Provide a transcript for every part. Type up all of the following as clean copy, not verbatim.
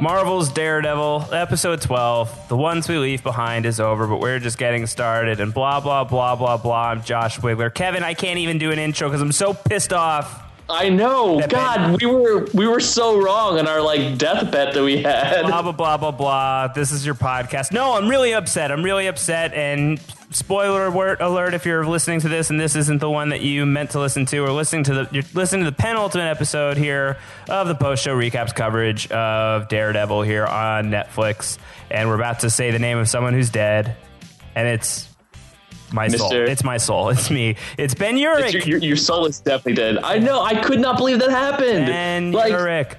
Marvel's Daredevil, episode 12. The ones we leave behind is over, but we're just getting started and blah, blah, blah, blah, blah. I'm Josh Wigler. Kevin, I can't even do an intro because I'm so pissed off. I know. God, we were so wrong on our death bet that we had. Blah, blah, blah, blah, blah. This is your podcast. No, I'm really upset. And spoiler alert if you're listening to this and this isn't the one that you meant to listen to, or you're listening to the penultimate episode here of the post-show recaps coverage of Daredevil here on Netflix. And we're about to say the name of someone who's dead. And it's my soul. It's my soul. It's me. It's Ben Urich. Your soul is definitely dead. I know. I could not believe that happened. Ben Urich.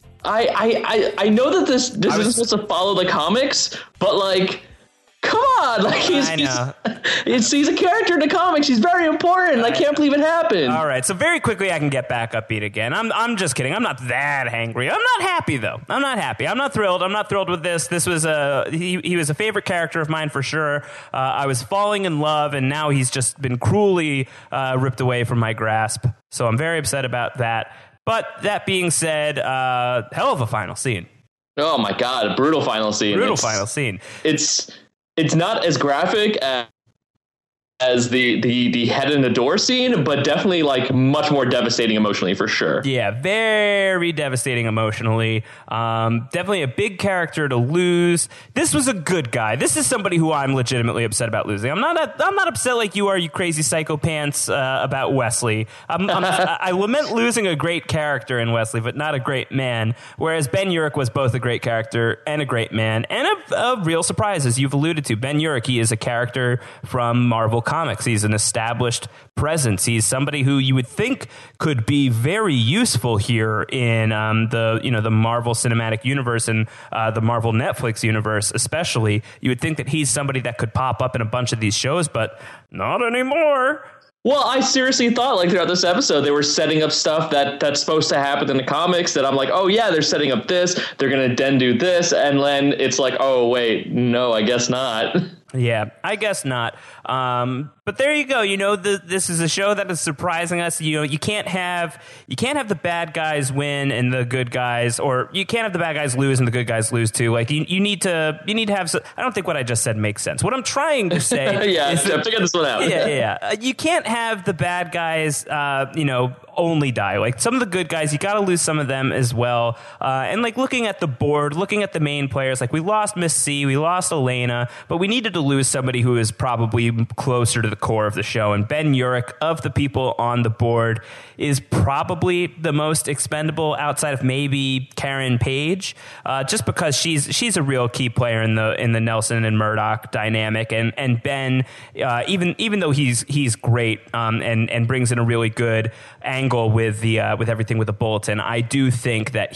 I know that this isn't supposed to follow the comics, but come on, he's a character in the comics. He's very important. I can't believe it happened. All right, so very quickly I can get back upbeat again. I'm just kidding. I'm not that angry. I'm not happy though. I'm not happy. I'm not thrilled. I'm not thrilled with this. This was he was a favorite character of mine for sure. I was falling in love, and now he's just been cruelly ripped away from my grasp. So I'm very upset about that. But that being said, hell of a final scene. Oh my God, a brutal final scene. Final scene. It's not as graphic as the head in the door scene, but definitely much more devastating emotionally for sure. Yeah, very devastating emotionally. Definitely a big character to lose. This was a good guy. This is somebody who I'm legitimately upset about losing. I'm not upset like you are, you crazy psycho pants, about Wesley. I lament losing a great character in Wesley, but not a great man. Whereas Ben Urich was both a great character and a great man, and a real surprise, as you've alluded to. Ben Urich, he is a character from Marvel Comics. He's an established presence. He's somebody who you would think could be very useful here in the Marvel Cinematic Universe and the Marvel Netflix universe, especially. You would think that he's somebody that could pop up in a bunch of these shows, but not anymore. Well, I seriously thought throughout this episode they were setting up stuff that's supposed to happen in the comics that I'm oh yeah, they're setting up this, they're gonna then do this, and then it's oh wait, no, I guess not. Yeah, I guess not. But there you go. This is a show that is surprising us. You can't have the bad guys win and the good guys, or you can't have the bad guys lose and the good guys lose too. You need to have. I don't think what I just said makes sense. What I'm trying to say, figure this one out. Yeah. You can't have the bad guys, only die. Some of the good guys, you got to lose some of them as well. And looking at the board, looking at the main players, we lost Miss C, we lost Elena, but we needed to lose somebody who is probably closer to the core of the show. And Ben Urich, of the people on the board, is probably the most expendable outside of maybe Karen Page, just because she's a real key player in the Nelson and Murdoch dynamic. And Ben, even though he's great and brings in a really good angle with everything with the Bulletin, I do think that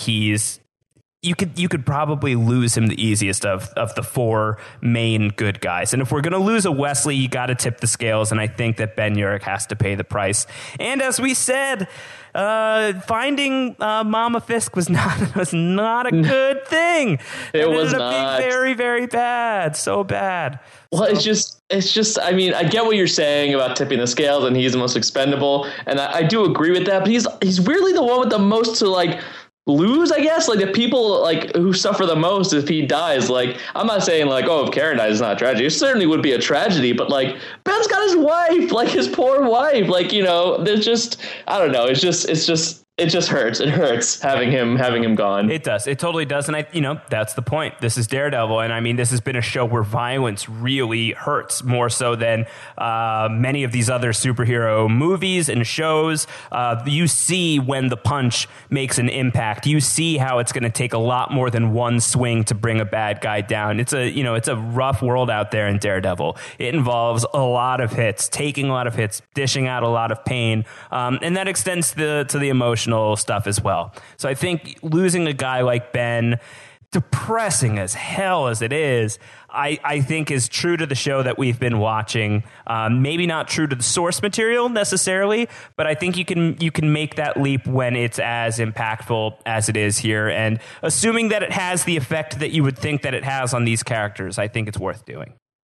you could probably lose him the easiest of the four main good guys. And if we're going to lose a Wesley, you got to tip the scales, and I think that Ben Urich has to pay the price. And as we said, finding Mama Fisk was not a good thing. It was ended up not. being very, very bad. So bad. Well, it's just, I mean, I get what you're saying about tipping the scales and he's the most expendable. And I do agree with that, but he's weirdly the one with the most to lose, I guess. The people who suffer the most if he dies. I'm not saying if Karen dies, it's not a tragedy. It certainly would be a tragedy, but Ben's got his wife, his poor wife. There's just, I don't know. It just hurts. It hurts having him gone. It does. It totally does. And that's the point. This is Daredevil. And I mean, this has been a show where violence really hurts more so than many of these other superhero movies and shows. You see when the punch makes an impact. You see how it's going to take a lot more than one swing to bring a bad guy down. It's a rough world out there in Daredevil. It involves a lot of hits, taking a lot of hits, dishing out a lot of pain. And that extends to the emotional stuff as well. So I think losing a guy like Ben, depressing as hell as it is, I think is true to the show that we've been watching. Maybe not true to the source material necessarily, but I think you can make that leap when it's as impactful as it is here. And assuming that it has the effect that you would think that it has on these characters, I think it's worth doing.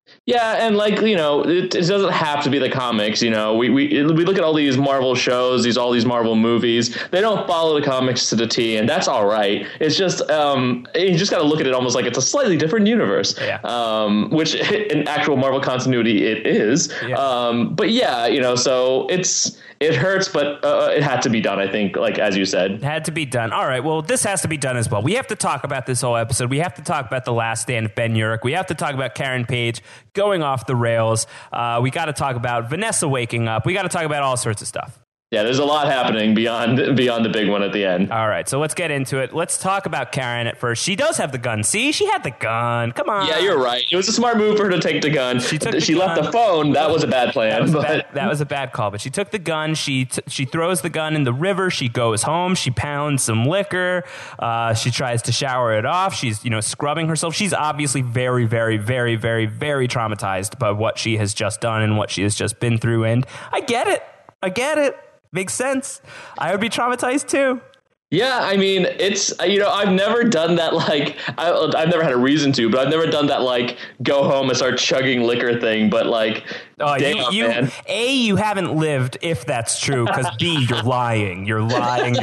Yeah, and like, it doesn't have to be the comics. We look at all these Marvel shows, all these Marvel movies. They don't follow the comics to the T, and that's all right. It's just you just got to look at it almost like it's a slightly different universe, which in actual Marvel continuity it is. Yeah. But yeah, so it hurts, but it had to be done, I think, like as you said. It had to be done. All right, well, this has to be done as well. We have to talk about this whole episode. We have to talk about the last stand of Ben Urich. We have to talk about Karen Page going off the rails. We got to talk about Vanessa waking up. We got to talk about all sorts of stuff. Yeah, there's a lot happening beyond the big one at the end. All right, so let's get into it. Let's talk about Karen at first. She does have the gun. See, she had the gun. Come on. Yeah, you're right. It was a smart move for her to take the gun. She left the phone. That was a bad plan. That was a bad call. But she took the gun. She throws the gun in the river. She goes home. She pounds some liquor. She tries to shower it off. She's scrubbing herself. She's obviously very, very, very, very, very traumatized by what she has just done and what she has just been through. And I get it. Makes sense. I would be traumatized too. Yeah, I mean, it's, I've never done that, like, I've never had a reason to, but I've never done that, like, go home and start chugging liquor thing, but, like, damn, man. A, you haven't lived, if that's true, because B, you're lying. You're lying.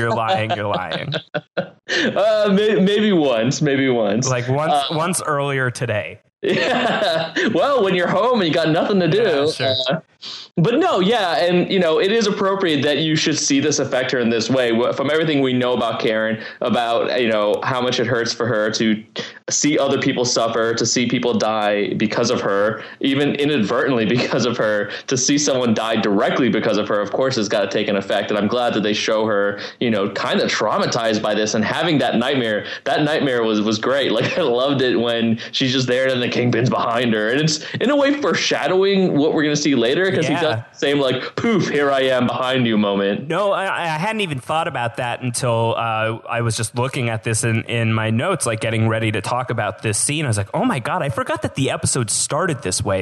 Maybe once. Like, once earlier today. Yeah. Well, when you're home and you got nothing to do. Yeah, sure. But no, yeah, and it is appropriate that you should see this affect her in this way. From everything we know about Karen, about how much it hurts for her to see other people suffer, to see people die because of her, even inadvertently because of her, to see someone die directly because of her, of course, has got to take an effect. And I'm glad that they show her, kind of traumatized by this and having that nightmare. That nightmare was great. Like, I loved it when she's just there and the Kingpin's behind her, and it's in a way foreshadowing what we're going to see later, because he does the same, like, poof, here I am behind you moment. No, I hadn't even thought about that until I was just looking at this in my notes, like getting ready to talk about this scene. I was like, oh my God, I forgot that the episode started this way.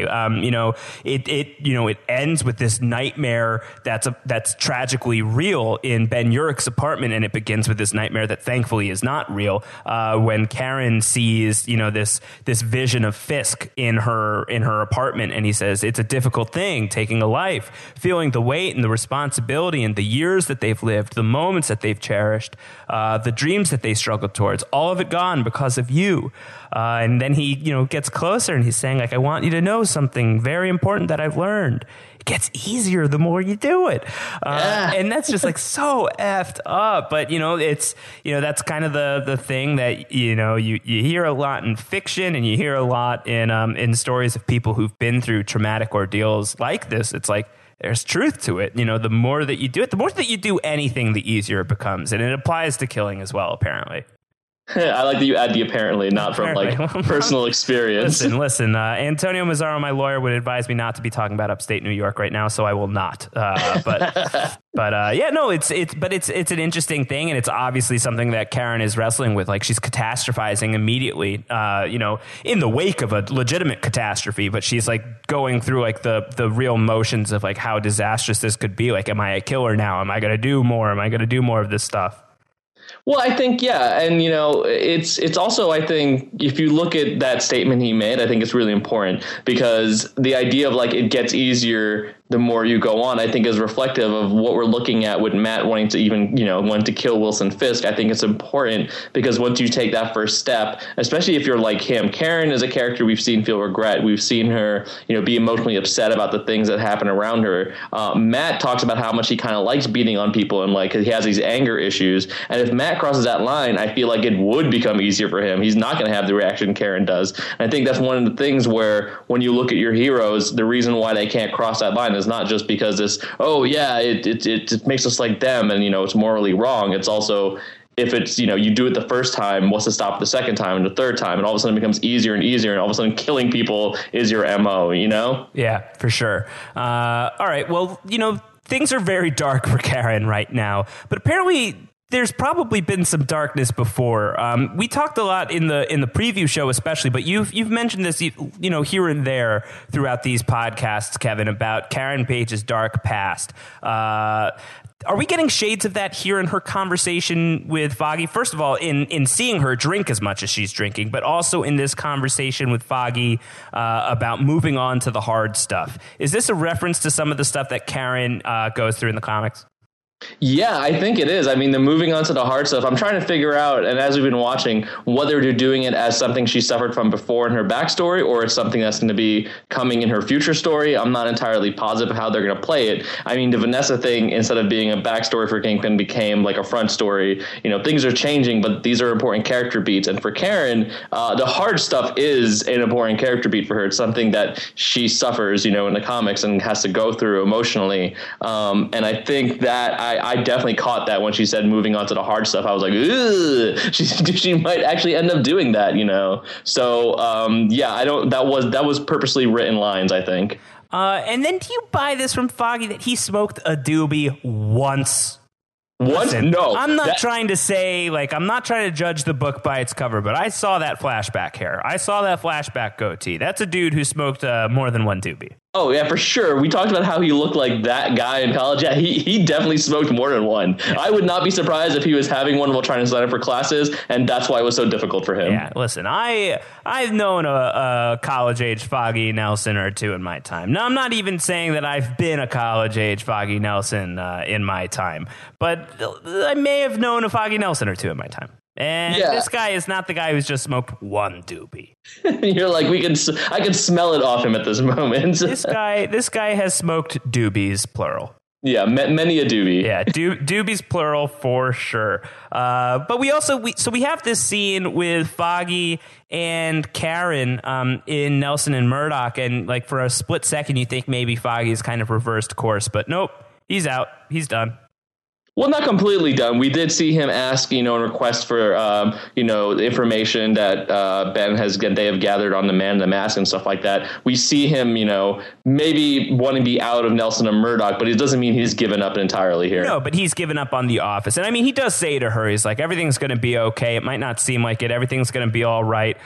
It ends with this nightmare that's tragically real in Ben Urich's apartment, and it begins with this nightmare that thankfully is not real. When Karen sees, this vision of Fisk in her apartment, and he says it's a difficult thing taking a life, feeling the weight and the responsibility and the years that they've lived, the moments that they've cherished, the dreams that they struggled towards, all of it gone because of you. And then he, gets closer and he's saying, like, I want you to know something very important that I've learned. It gets easier the more you do it. And that's just like so effed up. But, it's, that's kind of the thing that, you hear a lot in fiction, and you hear a lot in stories of people who've been through traumatic ordeals like this. It's like, there's truth to it. The more that you do it, the more that you do anything, the easier it becomes. And it applies to killing as well, apparently. I like that you add the apparently, not from like personal experience. Listen. Antonio Mazzaro, my lawyer, would advise me not to be talking about upstate New York right now, so I will not. But it's an interesting thing, and it's obviously something that Karen is wrestling with. Like, she's catastrophizing immediately, in the wake of a legitimate catastrophe. But she's like going through like the real motions of like how disastrous this could be. Like, am I a killer now? Am I going to do more? Am I going to do more of this stuff? Well, I think, yeah. And, it's also, I think, if you look at that statement he made, I think it's really important, because the idea of like it gets easier the more you go on, I think is reflective of what we're looking at with Matt wanting to even, wanting to kill Wilson Fisk. I think it's important because once you take that first step, especially if you're like him, Karen is a character we've seen feel regret. We've seen her, be emotionally upset about the things that happen around her. Matt talks about how much he kind of likes beating on people, and like he has these anger issues. And if Matt crosses that line, I feel like it would become easier for him. He's not going to have the reaction Karen does. And I think that's one of the things where when you look at your heroes, the reason why they can't cross that line is not just because it makes us like them and it's morally wrong. It's also, if it's you do it the first time, what's to stop the second time and the third time, and all of a sudden it becomes easier and easier, and all of a sudden killing people is your MO. Yeah, for sure. All right, well, things are very dark for Karen right now, but apparently there's probably been some darkness before. We talked a lot in the preview show, especially, but you've mentioned this, here and there throughout these podcasts, Kevin, about Karen Page's dark past. Are we getting shades of that here in her conversation with Foggy? First of all, in seeing her drink as much as she's drinking, but also in this conversation with Foggy about moving on to the hard stuff. Is this a reference to some of the stuff that Karen goes through in the comics? Yeah, I think it is. I mean, the moving on to the hard stuff, I'm trying to figure out, and as we've been watching, whether they're doing it as something she suffered from before in her backstory, or it's something that's going to be coming in her future story. I'm not entirely positive how they're going to play it. I mean, the Vanessa thing, instead of being a backstory for Kingpin, became like a front story. Things are changing, but these are important character beats. And for Karen, the hard stuff is an important character beat for her. It's something that she suffers, in the comics and has to go through emotionally. And I think that I definitely caught that when she said moving on to the hard stuff. I was like, ugh, she might actually end up doing that, So that was purposely written lines, I think. And then do you buy this from Foggy that he smoked a doobie once? What? Listen, no. I'm not trying to say, I'm not trying to judge the book by its cover, but I saw that flashback hair. I saw that flashback goatee. That's a dude who smoked more than one doobie. Oh, yeah, for sure. We talked about how he looked like that guy in college. Yeah, he definitely smoked more than one. Yeah. I would not be surprised if he was having one while trying to sign up for classes, and that's why it was so difficult for him. Yeah, listen, I've known a college-age Foggy Nelson or two in my time. Now, I'm not even saying that I've been a college-age Foggy Nelson in my time, but I may have known a Foggy Nelson or two in my time. And This guy is not the guy who's just smoked one doobie. You're like, I can smell it off him at this moment. This guy has smoked doobies, plural. Yeah, many a doobie. Yeah, doobies plural for sure. But we have this scene with Foggy and Karen in Nelson and Murdoch, and for a split second you think maybe Foggy's kind of reversed course, but nope, he's out, he's done. Well, not completely done. We did see him ask, and request for, the information that they have gathered on the Man in the Mask and stuff like that. We see him, maybe wanting to be out of Nelson and Murdoch, but it doesn't mean he's given up entirely here. No, but he's given up on the office. And I mean, he does say to her, he's like, everything's going to be okay. It might not seem like it. Everything's going to be all right.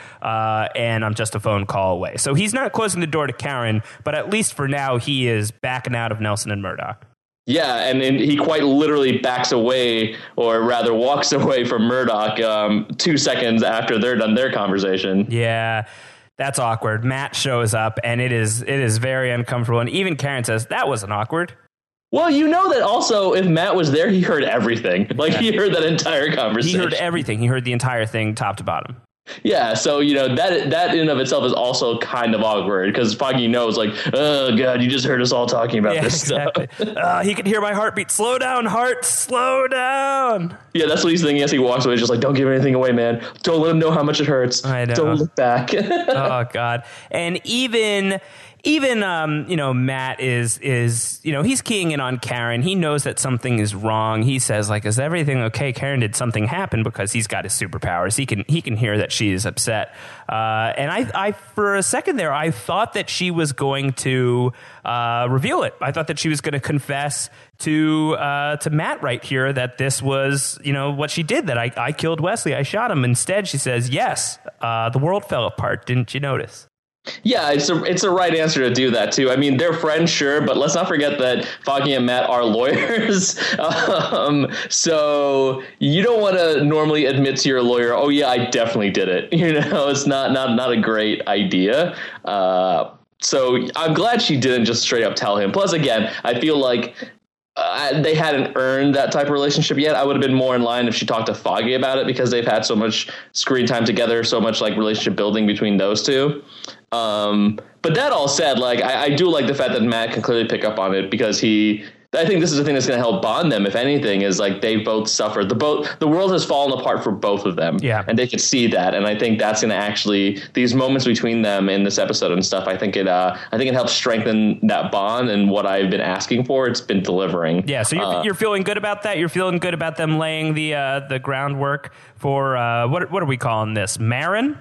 And I'm just a phone call away. So he's not closing the door to Karen, but at least for now, he is backing out of Nelson and Murdoch. Yeah, and he quite literally backs away, or rather walks away from Murdoch 2 seconds after they're done their conversation. Yeah, that's awkward. Matt shows up, and it is very uncomfortable. And even Karen says, that wasn't awkward. Well, that also, if Matt was there, he heard everything. He heard that entire conversation. He heard everything. He heard the entire thing top to bottom. Yeah, so that in and of itself is also kind of awkward, because Foggy knows, oh god, you just heard us all talking about this exactly. stuff. He can hear my heartbeat. Slow down, heart, slow down. Yeah, that's what he's thinking as he walks away. He's just don't give anything away, man. Don't let him know how much it hurts. I know. Don't look back. Oh god. And even Matt is he's keying in on Karen. He knows that something is wrong. He says, is everything okay? Karen, did something happen? Because he's got his superpowers. He can hear that she is upset. And I for a second there, I thought that she was going to reveal it. I thought that she was going to confess to Matt right here that this was, what she did, that I killed Wesley. I shot him. Instead, she says, yes, the world fell apart. Didn't you notice? Yeah, it's a right answer to do that too. I mean, they're friends, sure, but let's not forget that Foggy and Matt are lawyers. So you don't want to normally admit to your lawyer, "Oh yeah, I definitely did it." It's not a great idea. So I'm glad she didn't just straight up tell him. Plus, again, I feel like they hadn't earned that type of relationship yet. I would have been more in line if she talked to Foggy about it, because they've had so much screen time together, so much relationship building between those two. But that all said, I do like the fact that Matt can clearly pick up on it, because I think this is the thing that's going to help bond them, if anything, is they both suffered. The world has fallen apart for both of them. Yeah. And they could see that. And I think that's going to actually, these moments between them in this episode and stuff, I think it helps strengthen that bond, and what I've been asking for, it's been delivering. Yeah. So you're feeling good about that? You're feeling good about them laying the groundwork for, what are we calling this? Marin?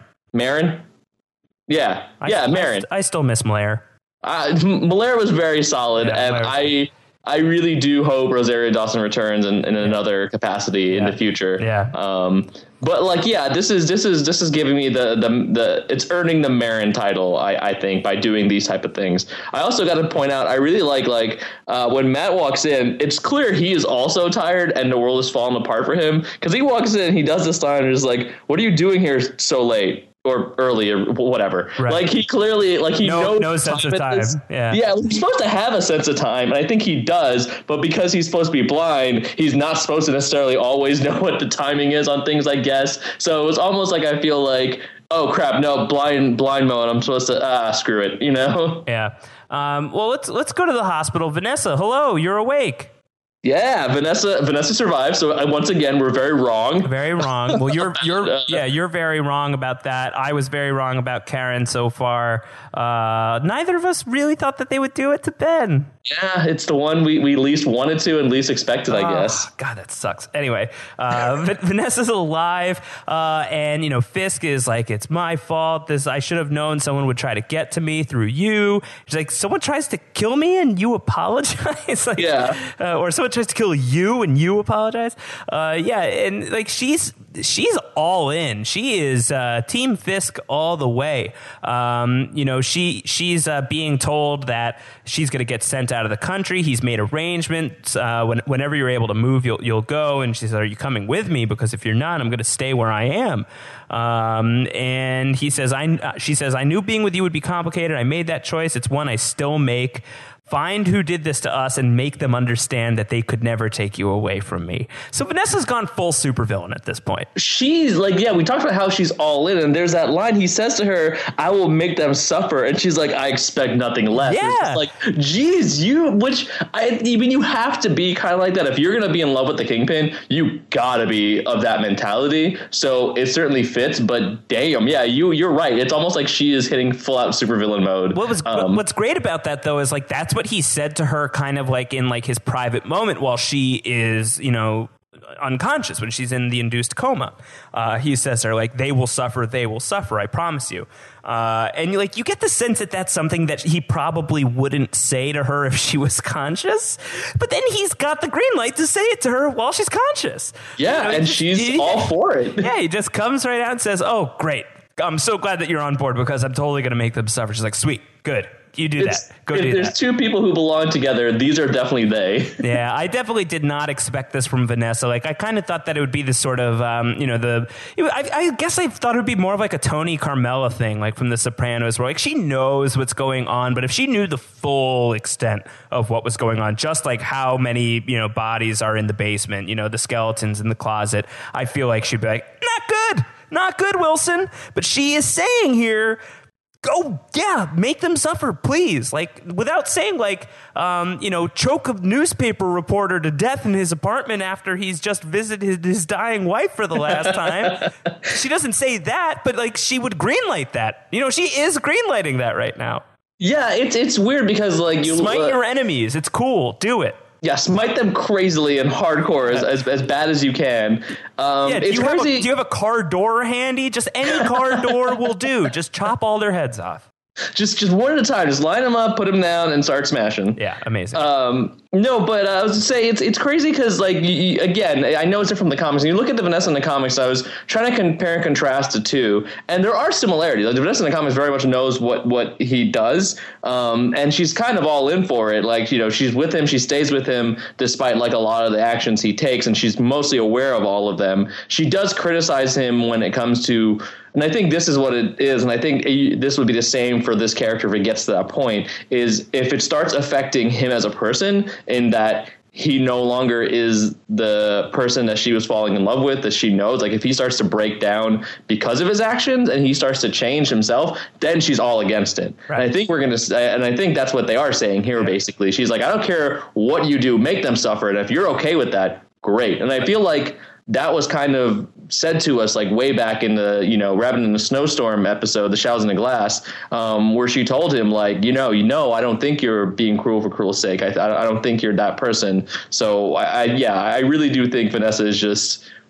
Yeah. Marin. I still miss Malaire. Malaire was very solid, and I really do hope Rosario Dawson returns in another capacity in the future. Yeah. But like, yeah, this is giving me the it's earning the Marin title, I think, by doing these type of things. I also got to point out, I really like when Matt walks in, it's clear he is also tired and the world is falling apart for him, because he walks in, he does this line and is like, "What are you doing here so late?" Or early or whatever. Right. Like he clearly knows no sense of time. Yeah, he's supposed to have a sense of time, and I think he does. But because he's supposed to be blind, he's not supposed to necessarily always know what the timing is on things, I guess. So it's almost like I feel like, oh crap, no, blind mode. I'm supposed to screw it, you know? Yeah. Well, let's go to the hospital. Vanessa, hello, you're awake. Yeah, Vanessa survived. So once again, we're very wrong. Very wrong. Well, you're very wrong about that. I was very wrong about Karen so far. Neither of us really thought that they would do it to Ben. Yeah, it's the one we least wanted to and least expected, I guess. God, that sucks. Anyway, Vanessa's alive, and Fisk is like, "It's my fault. I should have known someone would try to get to me through you." She's like, "Someone tries to kill me and you apologize." Like, yeah. Or someone tries to kill you and you apologize. Yeah, and like she's all in. She is Team Fisk all the way. She's being told that she's going to get sent out of the country. He's made arrangements. Whenever you're able to move, you'll go. And she says, "Are you coming with me? Because if you're not, I'm going to stay where I am." And he says, she says, "I knew being with you would be complicated. I made that choice. It's one I still make. Find who did this to us and make them understand that they could never take you away from me." So Vanessa's gone full supervillain at this point. She's like, yeah, we talked about how she's all in, and there's that line he says to her, "I will make them suffer," and she's like, "I expect nothing less." Yeah. It's just like, geez, you have to be kind of like that. If you're gonna be in love with the Kingpin, you gotta be of that mentality. So it certainly fits, but damn, yeah, you're right. It's almost like she is hitting full out supervillain mode. What's great about that though is like that's what he said to her kind of like in like his private moment while she is, unconscious, when she's in the induced coma. He says to her, like, they will suffer, I promise you. And you get the sense that that's something that he probably wouldn't say to her if she was conscious. But then he's got the green light to say it to her while she's conscious. Yeah, and she's all for it. Yeah, he just comes right out and says, "Oh, great. I'm so glad that you're on board because I'm totally going to make them suffer." She's like, "Sweet, good. You do that. Go do that." There's two people who belong together. These are definitely they. Yeah, I definitely did not expect this from Vanessa. Like, I kind of thought that it would be the sort of, I guess I thought it would be more of like a Tony Carmela thing, like from The Sopranos, where like she knows what's going on, but if she knew the full extent of what was going on, just like how many, bodies are in the basement, the skeletons in the closet, I feel like she'd be like, not good, Wilson. But she is saying here, go, yeah, make them suffer, please. Like, without saying, like, choke a newspaper reporter to death in his apartment after he's just visited his dying wife for the last time. She doesn't say that, but, like, she would greenlight that. She is greenlighting that right now. Yeah, it's weird because, like, you smite your enemies. It's cool. Do it. Yeah, smite them crazily and hardcore as bad as you can. Do you have a car door handy? Just any car door will do. Just chop all their heads off. Just one at a time. Just line them up, put them down, and start smashing. Yeah, amazing. No, but I was to say it's crazy because, like, again, I know it's from the comics. And you look at the Vanessa in the comics. I was trying to compare and contrast the two, and there are similarities. Like, the Vanessa in the comics very much knows what he does, and she's kind of all in for it. Like, she's with him, she stays with him despite like a lot of the actions he takes, and she's mostly aware of all of them. She does criticize him when it comes to. And I think this is what it is, and I think this would be the same for this character if it gets to that point, is if it starts affecting him as a person in that he no longer is the person that she was falling in love with, that she knows. Like, if he starts to break down because of his actions and he starts to change himself, then she's all against it. Right. And I think I think that's what they are saying here, basically. She's like, I don't care what you do, make them suffer. And if you're okay with that, great. And I feel like that was kind of said to us like way back in the, Rabbit in the Snowstorm episode, The Shadows in the Glass, where she told him like, I don't think you're being cruel for cruel's sake. I don't think you're that person. So I really do think Vanessa is just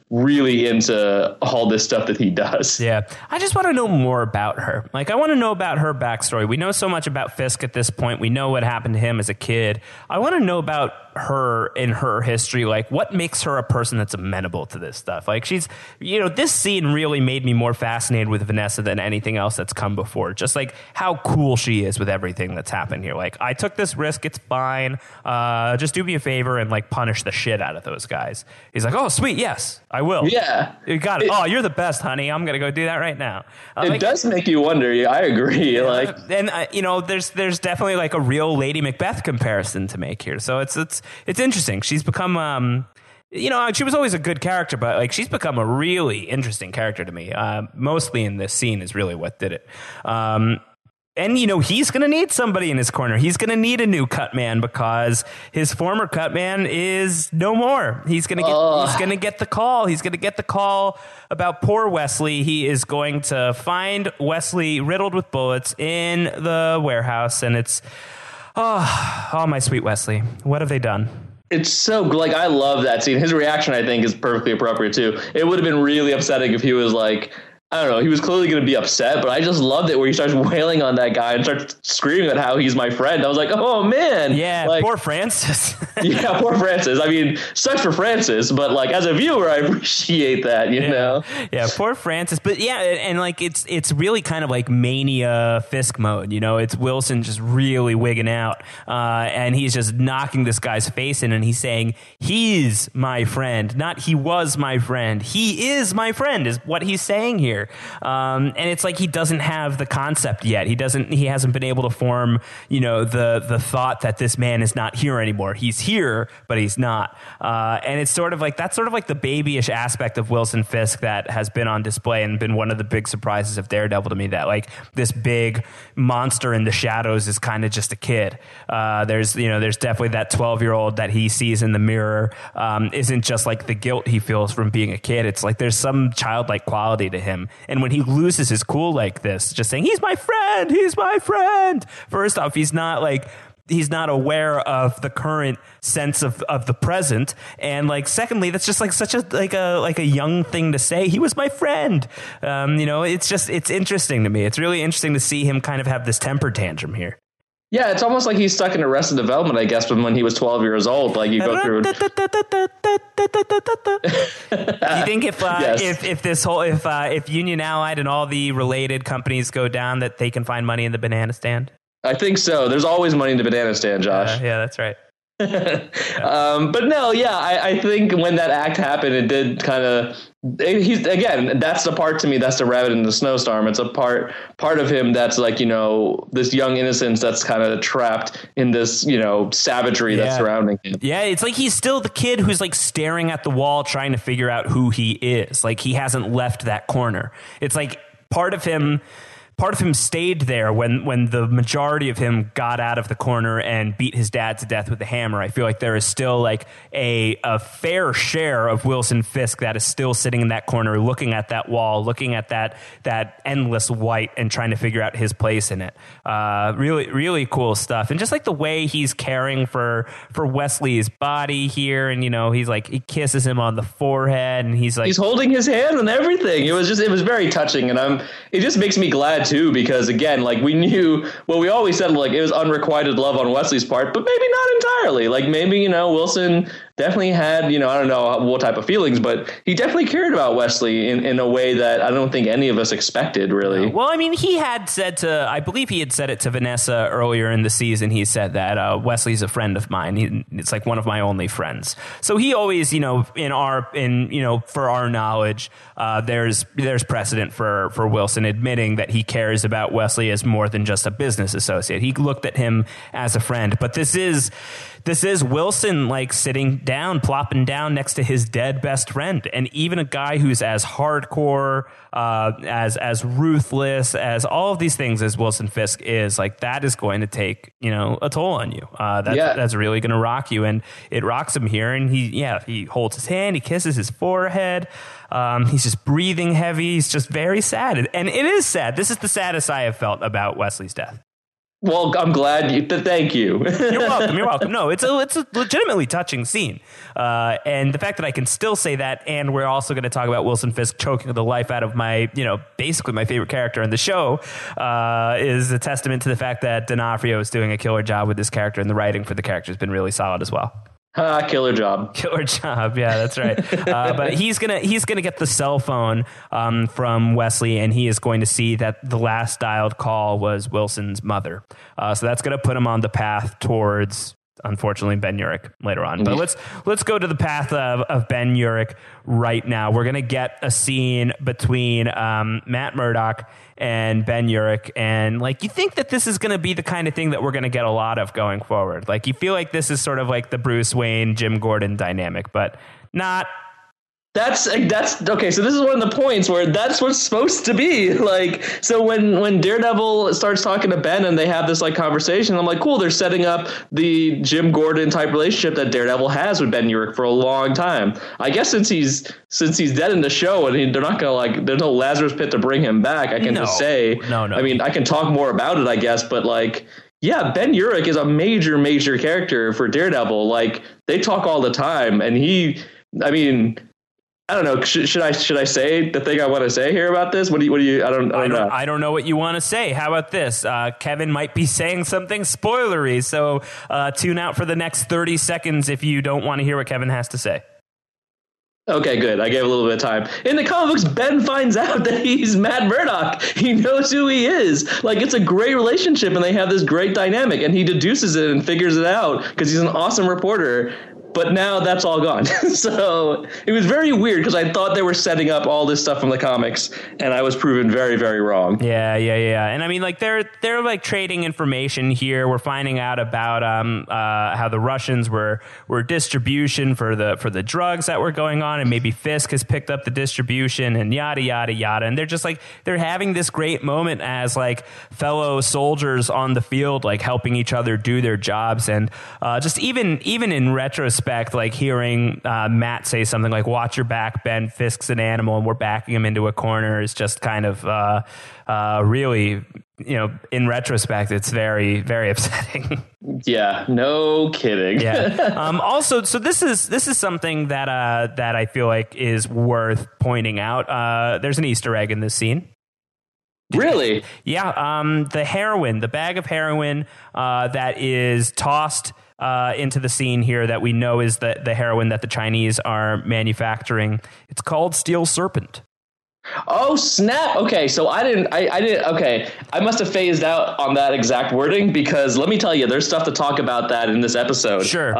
really into all this stuff that he does. Yeah. I just want to know more about her. Like, I want to know about her backstory. We know so much about Fisk at this point. We know what happened to him as a kid. I want to know about her in her history. Like, what makes her a person that's amenable to this stuff? Like, she's, this scene really made me more fascinated with Vanessa than anything else that's come before. Just like how cool she is with everything that's happened here. Like, I took this risk. It's fine. Just do me a favor and like punish the shit out of those guys. He's like, oh, sweet. Yes, I will. Yeah. You got it. Oh, you're the best, honey. I'm going to go do that right now. It does make you wonder. I agree. There's definitely like a real Lady Macbeth comparison to make here. So it's interesting. She's become, she was always a good character, but like she's become a really interesting character to me. Mostly in this scene is really what did it. And, he's going to need somebody in his corner. He's going to need a new cut man because his former cut man is no more. He's going to get the call. He's going to get the call about poor Wesley. He is going to find Wesley riddled with bullets in the warehouse. And it's, oh, my sweet Wesley. What have they done? It's so, like, I love that scene. His reaction, I think, is perfectly appropriate, too. It would have been really upsetting if he was like, I don't know. He was clearly going to be upset, but I just loved it where he starts wailing on that guy and starts screaming at how he's my friend. I was like, oh, man. Yeah, like, poor Francis. Yeah, poor Francis. I mean, sucks for Francis, but like as a viewer, I appreciate that, you know? Yeah, poor Francis. But yeah, and like it's really kind of like mania Fisk mode, It's Wilson just really wigging out, and he's just knocking this guy's face in, and he's saying, he's my friend, not he was my friend. He is my friend is what he's saying here. And it's like he doesn't have the concept yet. He hasn't been able to form, the thought that this man is not here anymore. He's here, but he's not. And it's sort of like the babyish aspect of Wilson Fisk that has been on display and been one of the big surprises of Daredevil to me, that like this big monster in the shadows is kind of just a kid. There's definitely that 12-year-old that he sees in the mirror, isn't just like the guilt he feels from being a kid. It's like there's some childlike quality to him. And when he loses his cool like this, just saying, he's my friend. First off, he's not aware of the current sense of the present. And like, secondly, that's just like such a young thing to say. He was my friend. It's interesting to me. It's really interesting to see him kind of have this temper tantrum here. Yeah, it's almost like he's stuck in Arrested Development, I guess, from when he was 12 years old. Like you go through. Do you think if Union Allied and all the related companies go down, that they can find money in the banana stand? I think so. There's always money in the banana stand, Josh. Yeah, that's right. But no, yeah, I think when that act happened, it did kind of. He's again. That's the part to me. That's the rabbit in the snowstorm. It's a part of him that's like this young innocence that's kind of trapped in this savagery that's surrounding him. Yeah, it's like he's still the kid who's like staring at the wall trying to figure out who he is. Like he hasn't left that corner. It's like part of him stayed there when the majority of him got out of the corner and beat his dad to death with a hammer. I feel like there is still like a fair share of Wilson Fisk that is still sitting in that corner, looking at that wall, looking at that endless white and trying to figure out his place in it. Really, really cool stuff. And just like the way he's caring for Wesley's body here. And, he's like, he kisses him on the forehead and he's holding his hand and everything. It was very touching. And it just makes me glad too, because again, like we knew what we always said, like it was unrequited love on Wesley's part, but maybe not entirely. Like maybe, Wilson definitely had, I don't know what type of feelings, but he definitely cared about Wesley in a way that I don't think any of us expected, really. Well, I mean, I believe he had said it to Vanessa earlier in the season. He said that Wesley's a friend of mine. It's like one of my only friends. So he always, for our knowledge, there's precedent for Wilson admitting that he cares about Wesley as more than just a business associate. He looked at him as a friend, but this is Wilson like plopping down next to his dead best friend. And even a guy who's as hardcore, as ruthless, as all of these things as Wilson Fisk is, like that is going to take, a toll on you. That's really going to rock you. And it rocks him here. And he holds his hand, he kisses his forehead. He's just breathing heavy. He's just very sad. And it is sad. This is the saddest I have felt about Wesley's death. Well, I'm glad you. Thank you. You're welcome. You're welcome. No, it's a legitimately touching scene, and the fact that I can still say that, and we're also going to talk about Wilson Fisk choking the life out of basically my favorite character in the show, is a testament to the fact that D'Onofrio is doing a killer job with this character, and the writing for the character has been really solid as well. Killer job. Killer job. Yeah, that's right. But he's gonna get the cell phone from Wesley, and he is going to see that the last dialed call was Wilson's mother. So that's going to put him on the path towards, unfortunately, Ben Urich later on. But let's go to the path of Ben Urich right now. We're going to get a scene between Matt Murdock and Ben Urich, and like, you think that this is going to be the kind of thing that we're going to get a lot of going forward. Like, you feel like this is sort of like the Bruce Wayne, Jim Gordon dynamic, but not. That's okay. So this is one of the points where that's what's supposed to be like. So when Daredevil starts talking to Ben and they have this like conversation, I'm like, cool. They're setting up the Jim Gordon type relationship that Daredevil has with Ben Urich for a long time. I guess since he's dead in the show and they're not gonna like, there's no Lazarus Pit to bring him back. I can just say, no. I mean, I can talk more about it, I guess, but like, yeah, Ben Urich is a major character for Daredevil. Like, they talk all the time, and I don't know. Should I say the thing I want to say here about this? What do you? I don't know. I don't know what you want to say. How about this? Kevin might be saying something spoilery, so tune out for the next 30 seconds if you don't want to hear what Kevin has to say. Okay, good. I gave a little bit of time. In the comic books, Ben finds out that he's Matt Murdock. He knows who he is. Like, it's a great relationship, and they have this great dynamic, and he deduces it and figures it out because he's an awesome reporter. But now that's all gone. So it was very weird because I thought they were setting up all this stuff from the comics, and I was proven very, very wrong. Yeah. And I mean, like, they're like trading information here. We're finding out about how the Russians were distribution for the drugs that were going on, and maybe Fisk has picked up the distribution and yada yada yada. And they're just like, they're having this great moment as like fellow soldiers on the field, like helping each other do their jobs, and just even in retrospect, like hearing Matt say something like, "Watch your back, Ben. Fisk's an animal, and we're backing him into a corner," is just kind of really, in retrospect, it's very, very upsetting. Yeah, no kidding. Yeah. Also, so this is something that I feel like is worth pointing out. There's an Easter egg in this scene. Really? Yeah. The heroin, the bag of heroin that is tossed into the scene here that we know is the heroin that the Chinese are manufacturing. It's called Steel Serpent. Oh, snap. Okay, so I didn't. Okay, I must have phased out on that exact wording because let me tell you, there's stuff to talk about that in this episode. Sure,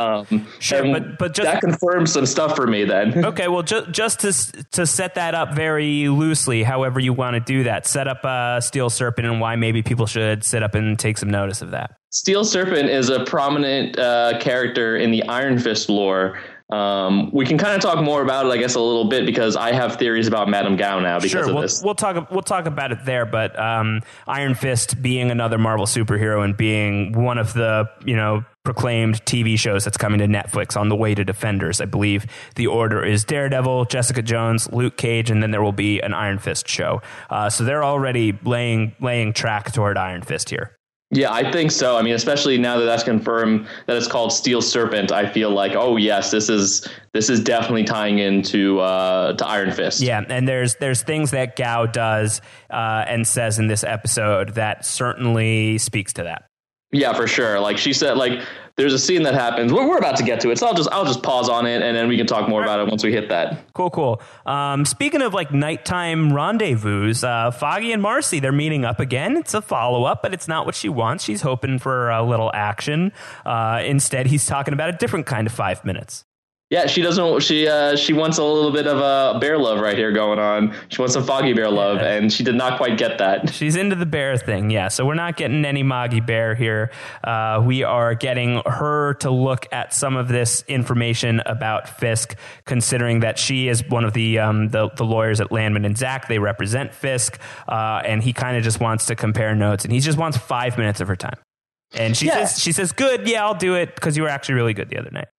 but just, that confirms some stuff for me then. Okay, well, just to set that up very loosely, however you want to do that, set up Steel Serpent and why maybe people should sit up and take some notice of that. Steel Serpent is a prominent character in the Iron Fist lore. We can kind of talk more about it, I guess, a little bit because I have theories about Madame Gao now because of this. We'll talk about it there, but Iron Fist being another Marvel superhero and being one of the proclaimed TV shows that's coming to Netflix on the way to Defenders. I believe the order is Daredevil, Jessica Jones, Luke Cage, and then there will be an Iron Fist show. So they're already laying track toward Iron Fist here. Yeah, I think so. I mean, especially now that that's confirmed that it's called Steel Serpent, I feel like, oh yes, this is definitely tying into to Iron Fist. Yeah, and there's things that Gao does and says in this episode that certainly speaks to that. Yeah, for sure. Like she said, like there's a scene that happens. We're about to get to it, so I'll just pause on it, and then we can talk more about it once we hit that. Cool. Speaking of like nighttime rendezvous, Foggy and Marcy, they're meeting up again. It's a follow up, but it's not what she wants. She's hoping for a little action. Instead, he's talking about a different kind of 5 minutes. Yeah, she doesn't. She wants a little bit of a bear love right here going on. She wants some Foggy Bear love, and she did not quite get that. She's into the bear thing, yeah. So we're not getting any Moggy Bear here. We are getting her to look at some of this information about Fisk, considering that she is one of the lawyers at Landman and Zach. They represent Fisk, and he kind of just wants to compare notes, and he just wants 5 minutes of her time. And she says, "Good, yeah, I'll do it because you were actually really good the other night."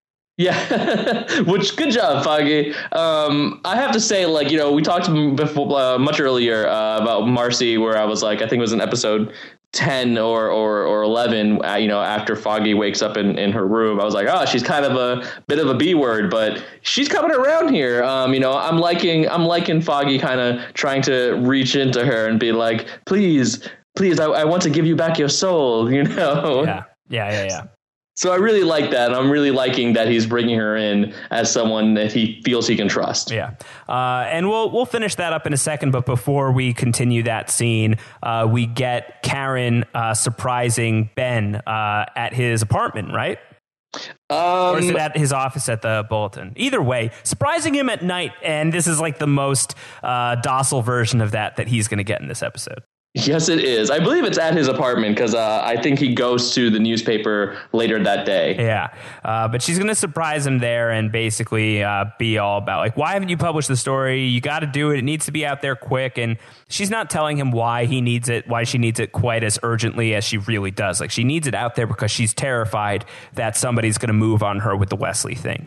Yeah, which good job, Foggy. I have to say, like, we talked before much earlier about Marcy, where I was like, I think it was in episode 10 or 11, after Foggy wakes up in her room. I was like, oh, she's kind of a bit of a B word, but she's coming around here. I'm liking Foggy kind of trying to reach into her and be like, please, I want to give you back your soul, Yeah. So I really like that, and I'm really liking that he's bringing her in as someone that he feels he can trust. Yeah, and we'll finish that up in a second. But before we continue that scene, we get Karen surprising Ben at his apartment, right? Or is it at his office at the Bulletin? Either way, surprising him at night, and this is like the most docile version of that he's going to get in this episode. Yes, it is. I believe it's at his apartment because I think he goes to the newspaper later that day. Yeah, but she's going to surprise him there and basically be all about, like, why haven't you published the story? You got to do it. It needs to be out there quick. And she's not telling him why she needs it quite as urgently as she really does. Like, she needs it out there because she's terrified that somebody's going to move on her with the Wesley thing.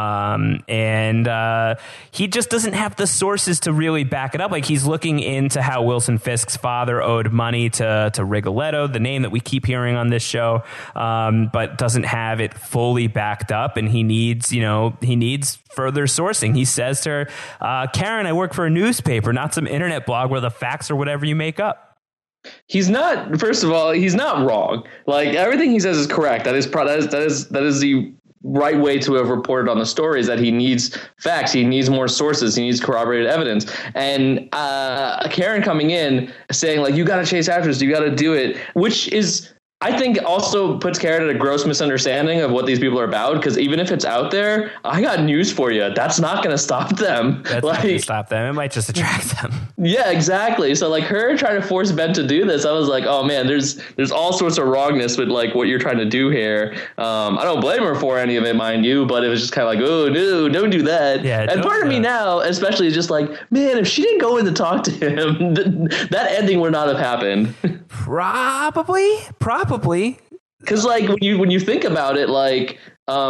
And he just doesn't have the sources to really back it up. Like, he's looking into how Wilson Fisk's father owed money to Rigoletto, the name that we keep hearing on this show, but doesn't have it fully backed up, and he needs further sourcing. He says to her, Karen, I work for a newspaper, not some internet blog where the facts are whatever you make up. First of all, he's not wrong. Like, everything he says is correct. That is the right way to have reported on the story, is that he needs facts, he needs more sources, he needs corroborated evidence. And Karen coming in saying, like, you got to chase after this, you got to do it, which is, I think, also puts Karen at a gross misunderstanding of what these people are about, because even if it's out there, I got news for you. That's not going to stop them. That's not going to stop them. It might just attract them. Yeah, exactly. So, like, her trying to force Ben to do this, I was like, oh man, there's all sorts of wrongness with, like, what you're trying to do here. I don't blame her for any of it, mind you, but it was just kind of like, oh no, don't do that. Yeah, and part of me now, especially, is just like, man, if she didn't go in to talk to him, that ending would not have happened. Probably. Because, like, when you think about it, like,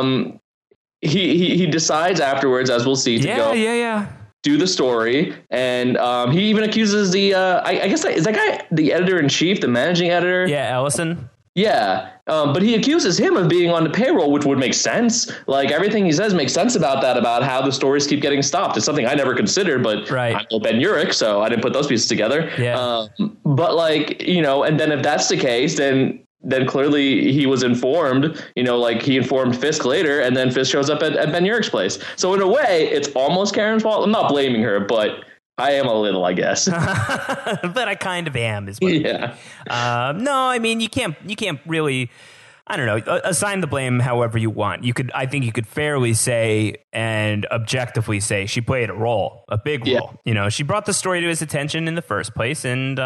he decides afterwards, as we'll see, to go do the story, and he even accuses the I guess is that guy the editor-in-chief, the managing editor? Yeah, Ellison. Yeah, but he accuses him of being on the payroll, which would make sense. Like, everything he says makes sense about that, about how the stories keep getting stopped. It's something I never considered, but right. I know Ben Urich, so I didn't put those pieces together. Yeah. But, like, and then if that's the case, then clearly he was informed, like, he informed Fisk later, and then Fisk shows up at Ben Urich's place. So in a way, it's almost Karen's fault. I'm not blaming her, but I am a little, I guess. But I kind of am as well. Yeah. No, I mean, you can't really, I don't know, assign the blame however you want. I think you could fairly say and objectively say she played a big role. She brought the story to his attention in the first place, and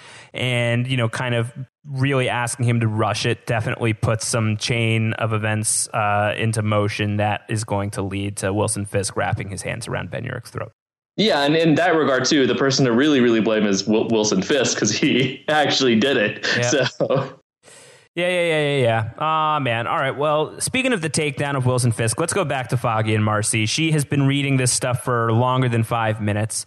kind of really asking him to rush it definitely puts some chain of events into motion that is going to lead to Wilson Fisk wrapping his hands around Ben Urich's throat. Yeah, and in that regard, too, the person to really, really blame is Wilson Fisk, because he actually did it. Yeah. So. Yeah. Aw, man. All right. Well, speaking of the takedown of Wilson Fisk, let's go back to Foggy and Marcy. She has been reading this stuff for longer than 5 minutes.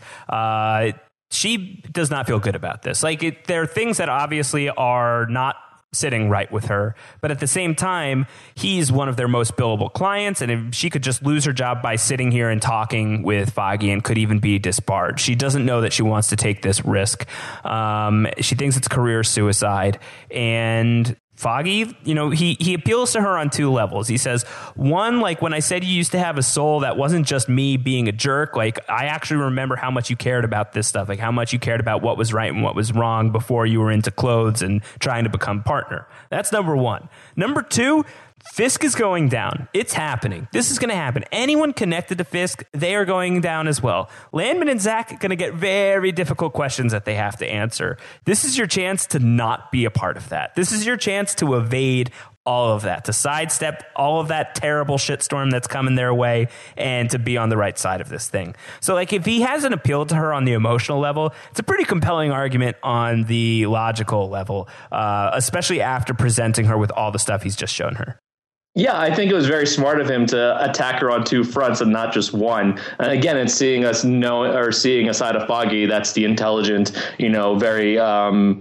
She does not feel good about this. Like, there are things that obviously are not sitting right with her, but at the same time, he's one of their most billable clients, and if she could just lose her job by sitting here and talking with Foggy and could even be disbarred. She doesn't know that she wants to take this risk. She thinks it's career suicide, and Foggy, he appeals to her on two levels. He says, one, like, when I said you used to have a soul, that wasn't just me being a jerk. Like, I actually remember how much you cared about this stuff, like how much you cared about what was right and what was wrong before you were into clothes and trying to become partner. That's number one. Number two, Fisk is going down. It's happening. This is going to happen. Anyone connected to Fisk, they are going down as well. Landman and Zach are going to get very difficult questions that they have to answer. This is your chance to not be a part of that. This is your chance to evade all of that, to sidestep all of that terrible shitstorm that's coming their way, and to be on the right side of this thing. So, like, if he hasn't appealed to her on the emotional level, it's a pretty compelling argument on the logical level, especially after presenting her with all the stuff he's just shown her. Yeah, I think it was very smart of him to attack her on two fronts and not just one. And again, it's seeing a side of Foggy that's the intelligent, very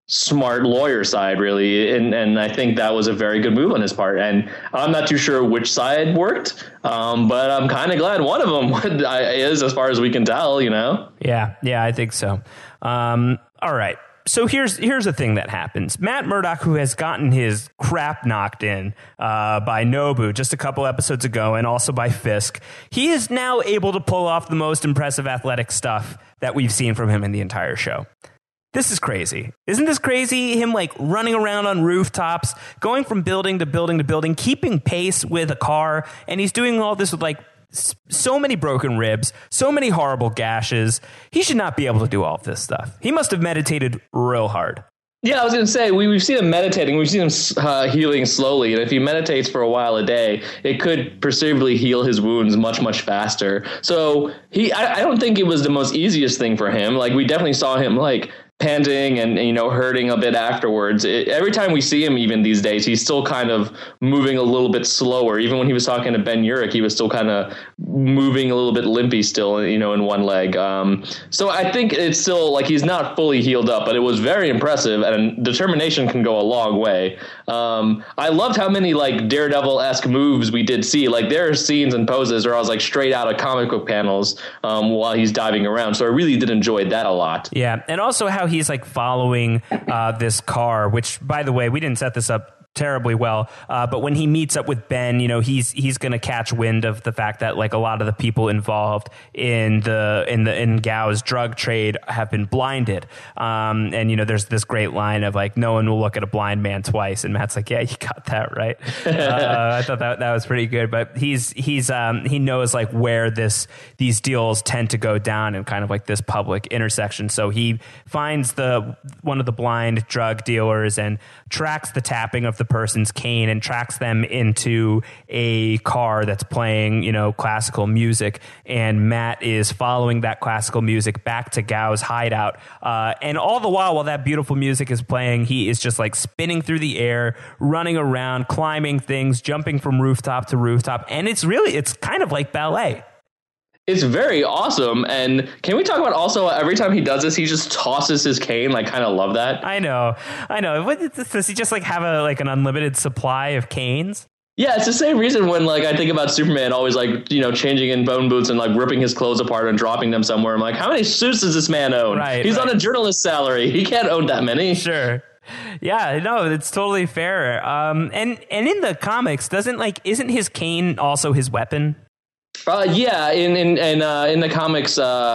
smart lawyer side, really. And I think that was a very good move on his part. And I'm not too sure which side worked, but I'm kind of glad one of them is, as far as we can tell, you know? Yeah, I think so. All right. So here's the thing that happens. Matt Murdock, who has gotten his crap knocked in by Nobu just a couple episodes ago, and also by Fisk, he is now able to pull off the most impressive athletic stuff that we've seen from him in the entire show. This is crazy. Isn't this crazy? Him like running around on rooftops, going from building to building to building, keeping pace with a car, and he's doing all this with like so many broken ribs, so many horrible gashes. He should not be able to do all of this stuff. He must have meditated real hard. Yeah, I was going to say, we've seen him meditating. We've seen him healing slowly. And if he meditates for a while a day, it could perceivably heal his wounds much, much faster. So I don't think it was the most easiest thing for him. Like, we definitely saw him like panting and hurting a bit afterwards. Every time we see him, even these days, he's still kind of moving a little bit slower. Even when he was talking to Ben Urich, he was still kind of moving a little bit limpy still, in one leg. So I think it's still like he's not fully healed up, but it was very impressive, and determination can go a long way. I loved how many like Daredevil-esque moves we did see. Like, there are scenes and poses where I was like straight out of comic book panels while he's diving around. So I really did enjoy that a lot. Yeah, and also how he's like following this car, which, by the way, we didn't set this up terribly well, but when he meets up with Ben, he's going to catch wind of the fact that like a lot of the people involved in Gao's drug trade have been blinded, and there's this great line of like, no one will look at a blind man twice, and Matt's like, yeah, you got that right. I thought that was pretty good, but he knows like where these deals tend to go down in kind of like this public intersection, so he finds one of the blind drug dealers and tracks the tapping of the person's cane and tracks them into a car that's playing, classical music. And Matt is following that classical music back to Gao's hideout. And all the while that beautiful music is playing, he is just like spinning through the air, running around, climbing things, jumping from rooftop to rooftop. And it's kind of like ballet. It's very awesome. And can we talk about also every time he does this, he just tosses his cane? Like, kind of love that. I know. Does he just like have an unlimited supply of canes? Yeah, it's the same reason when like I think about Superman always like, changing in bone boots and like ripping his clothes apart and dropping them somewhere. I'm like, how many suits does this man own? Right, He's on a journalist salary. He can't own that many. Sure. Yeah, no, it's totally fair. And in the comics, isn't his cane also his weapon? Yeah, in the comics,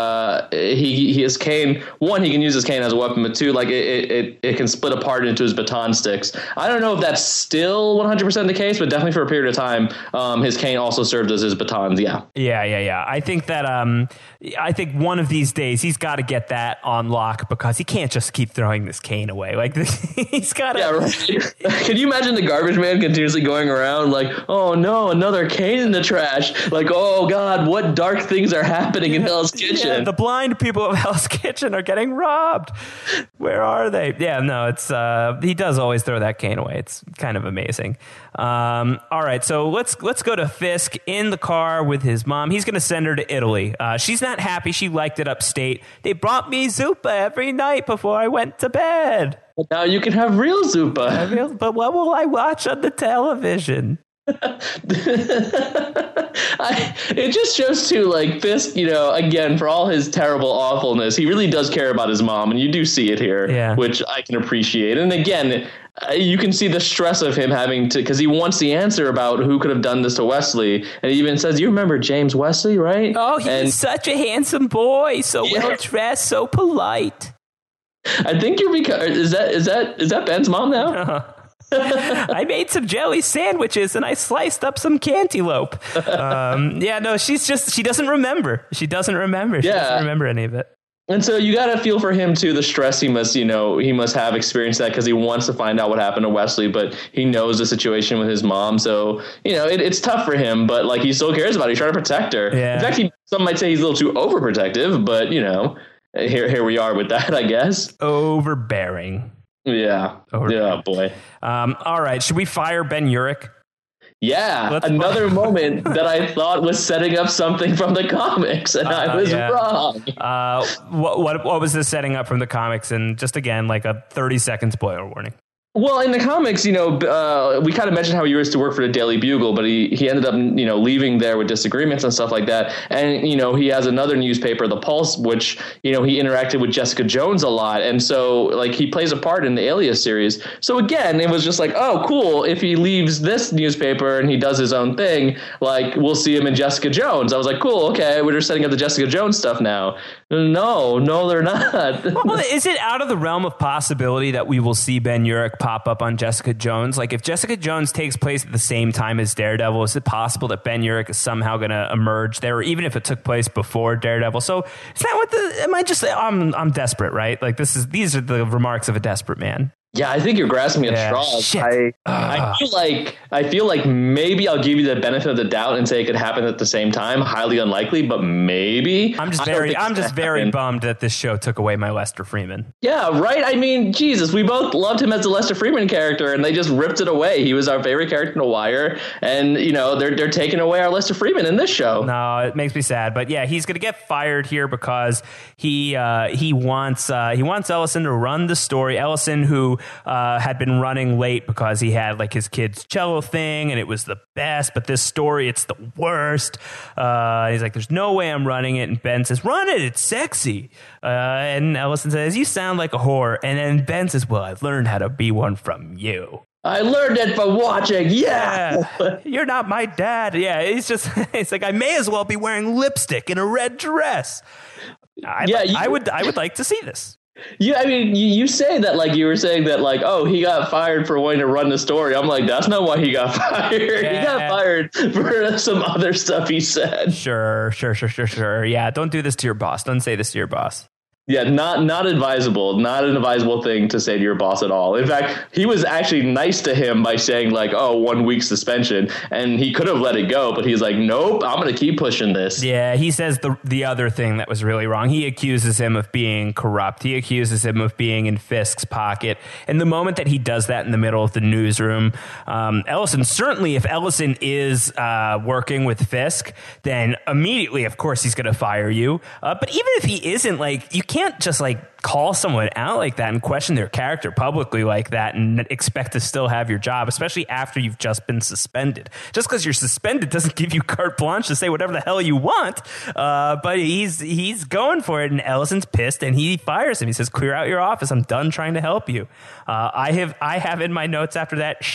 his cane. One, he can use his cane as a weapon, but two, like it can split apart into his baton sticks. I don't know if that's still 100% the case, but definitely for a period of time, his cane also served as his batons. Yeah. I think that I think one of these days he's got to get that on lock, because he can't just keep throwing this cane away. Like, he's got to. Yeah, right. Can you imagine the garbage man continuously going around like, oh no, another cane in the trash? Like, oh God, what dark things are happening in Hell's Kitchen? Yeah, the blind people of Hell's Kitchen are getting robbed. Where are they? Yeah, no, it's he does always throw that cane away. It's kind of amazing. All right, so let's go to Fisk in the car with his mom. He's going to send her to Italy. She's not happy. She liked it upstate. They brought me zuppa every night before I went to bed. But now you can have real zuppa. But what will I watch on the television? It just shows too, like, Fisk, again, for all his terrible awfulness, he really does care about his mom, and you do see it here, which I can appreciate. And again, you can see the stress of him having to, because he wants the answer about who could have done this to Wesley, and he even says, "You remember James Wesley, right?" Oh, he's such a handsome boy, so well dressed, so polite. I think is that Ben's mom now? I made some jelly sandwiches and I sliced up some cantaloupe. She doesn't remember. She doesn't remember any of it. And so you got to feel for him too, the stress he must have experienced that, because he wants to find out what happened to Wesley, but he knows the situation with his mom. So, it's tough for him, but like, he still cares about her. He's trying to protect her. Yeah. In fact, some might say he's a little too overprotective, but here we are with that, I guess. Overbearing. Yeah. Yeah, boy. All right. Should we fire Ben Urich? Yeah, another moment that I thought was setting up something from the comics, and I was wrong. What was this setting up from the comics? And just again, like a 30-second spoiler warning. Well, in the comics, we kind of mentioned how he used to work for the Daily Bugle, but he ended up, leaving there with disagreements and stuff like that. And, he has another newspaper, The Pulse, which, he interacted with Jessica Jones a lot. And so, like, he plays a part in the Alias series. So, again, it was just like, oh, cool. If he leaves this newspaper and he does his own thing, like, we'll see him in Jessica Jones. I was like, cool, okay, we're just setting up the Jessica Jones stuff now. No, they're not. Well, is it out of the realm of possibility that we will see Ben Urich pop up on Jessica Jones? Like, if Jessica Jones takes place at the same time as Daredevil, is it possible that Ben Urich is somehow going to emerge there, or even if it took place before Daredevil? So is that I'm desperate, right? Like, these are the remarks of a desperate man. Yeah, I think you're grasping at straws. I feel like maybe I'll give you the benefit of the doubt and say it could happen at the same time. Highly unlikely, but maybe. I'm just very bummed that this show took away my Lester Freeman. Yeah, right. I mean, Jesus, we both loved him as the Lester Freeman character, and they just ripped it away. He was our favorite character in The Wire, and they're taking away our Lester Freeman in this show. No, it makes me sad, but yeah, he's gonna get fired here because he wants Ellison to run the story. Ellison, who had been running late because he had like his kid's cello thing and it was the best, but this story, it's the worst. He's like, there's no way I'm running it. And Ben says, run it, it's sexy. And Ellison says, you sound like a whore. And then Ben says, well, I've learned how to be one from you. I learned it from watching. Yeah. You're not my dad. Yeah. It's like, I may as well be wearing lipstick in a red dress. I would like to see this. Yeah, I mean, you say that like you were saying that like, oh, he got fired for wanting to run the story. I'm like, that's not why he got fired. Yeah. He got fired for some other stuff he said. Sure. Yeah, don't do this to your boss. Don't say this to your boss. Yeah, not advisable. Not an advisable thing to say to your boss at all. In fact, he was actually nice to him by saying like, oh, 1 week suspension. And he could have let it go, but he's like, nope, I'm going to keep pushing this. Yeah, he says the other thing that was really wrong. He accuses him of being corrupt. He accuses him of being in Fisk's pocket. And the moment that he does that in the middle of the newsroom, Ellison, certainly if Ellison is working with Fisk, then immediately, of course, he's going to fire you. But even if he isn't, like, you can't just like call someone out like that and question their character publicly like that and expect to still have your job, especially after you've just been suspended. Just because you're suspended doesn't give you carte blanche to say whatever the hell you want. But he's going for it, and Ellison's pissed, and he fires him. He says, "Clear out your office. I'm done trying to help you." I have in my notes after that,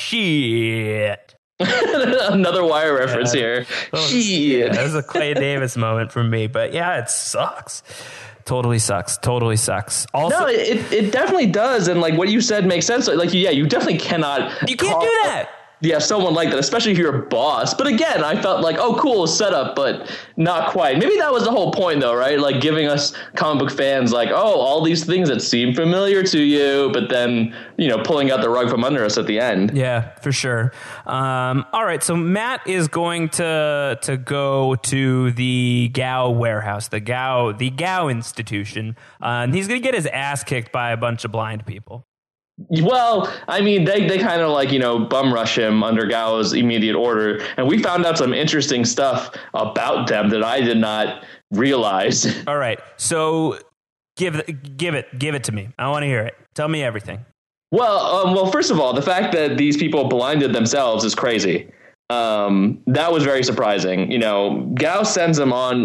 shit. Another Wire reference here. Shit. That was a Clay Davis moment for me, but yeah, it sucks. Totally sucks. Also, no, it definitely does. And like what you said makes sense. Like, yeah, you definitely cannot. You can't do that. Yeah, someone like that, especially if you're a boss. But again, I felt like, oh, cool setup, but not quite. Maybe that was the whole point, though, right? Like giving us comic book fans like, oh, all these things that seem familiar to you, but then, pulling out the rug from under us at the end. Yeah, for sure. All right, so Matt is going to go to the Gao warehouse, the Gao institution, and he's going to get his ass kicked by a bunch of blind people. Well, I mean, they kind of like, bum rush him under Gao's immediate order. And we found out some interesting stuff about them that I did not realize. All right. So give it to me. I want to hear it. Tell me everything. Well, first of all, the fact that these people blinded themselves is crazy. That was very surprising. Gao sends him on,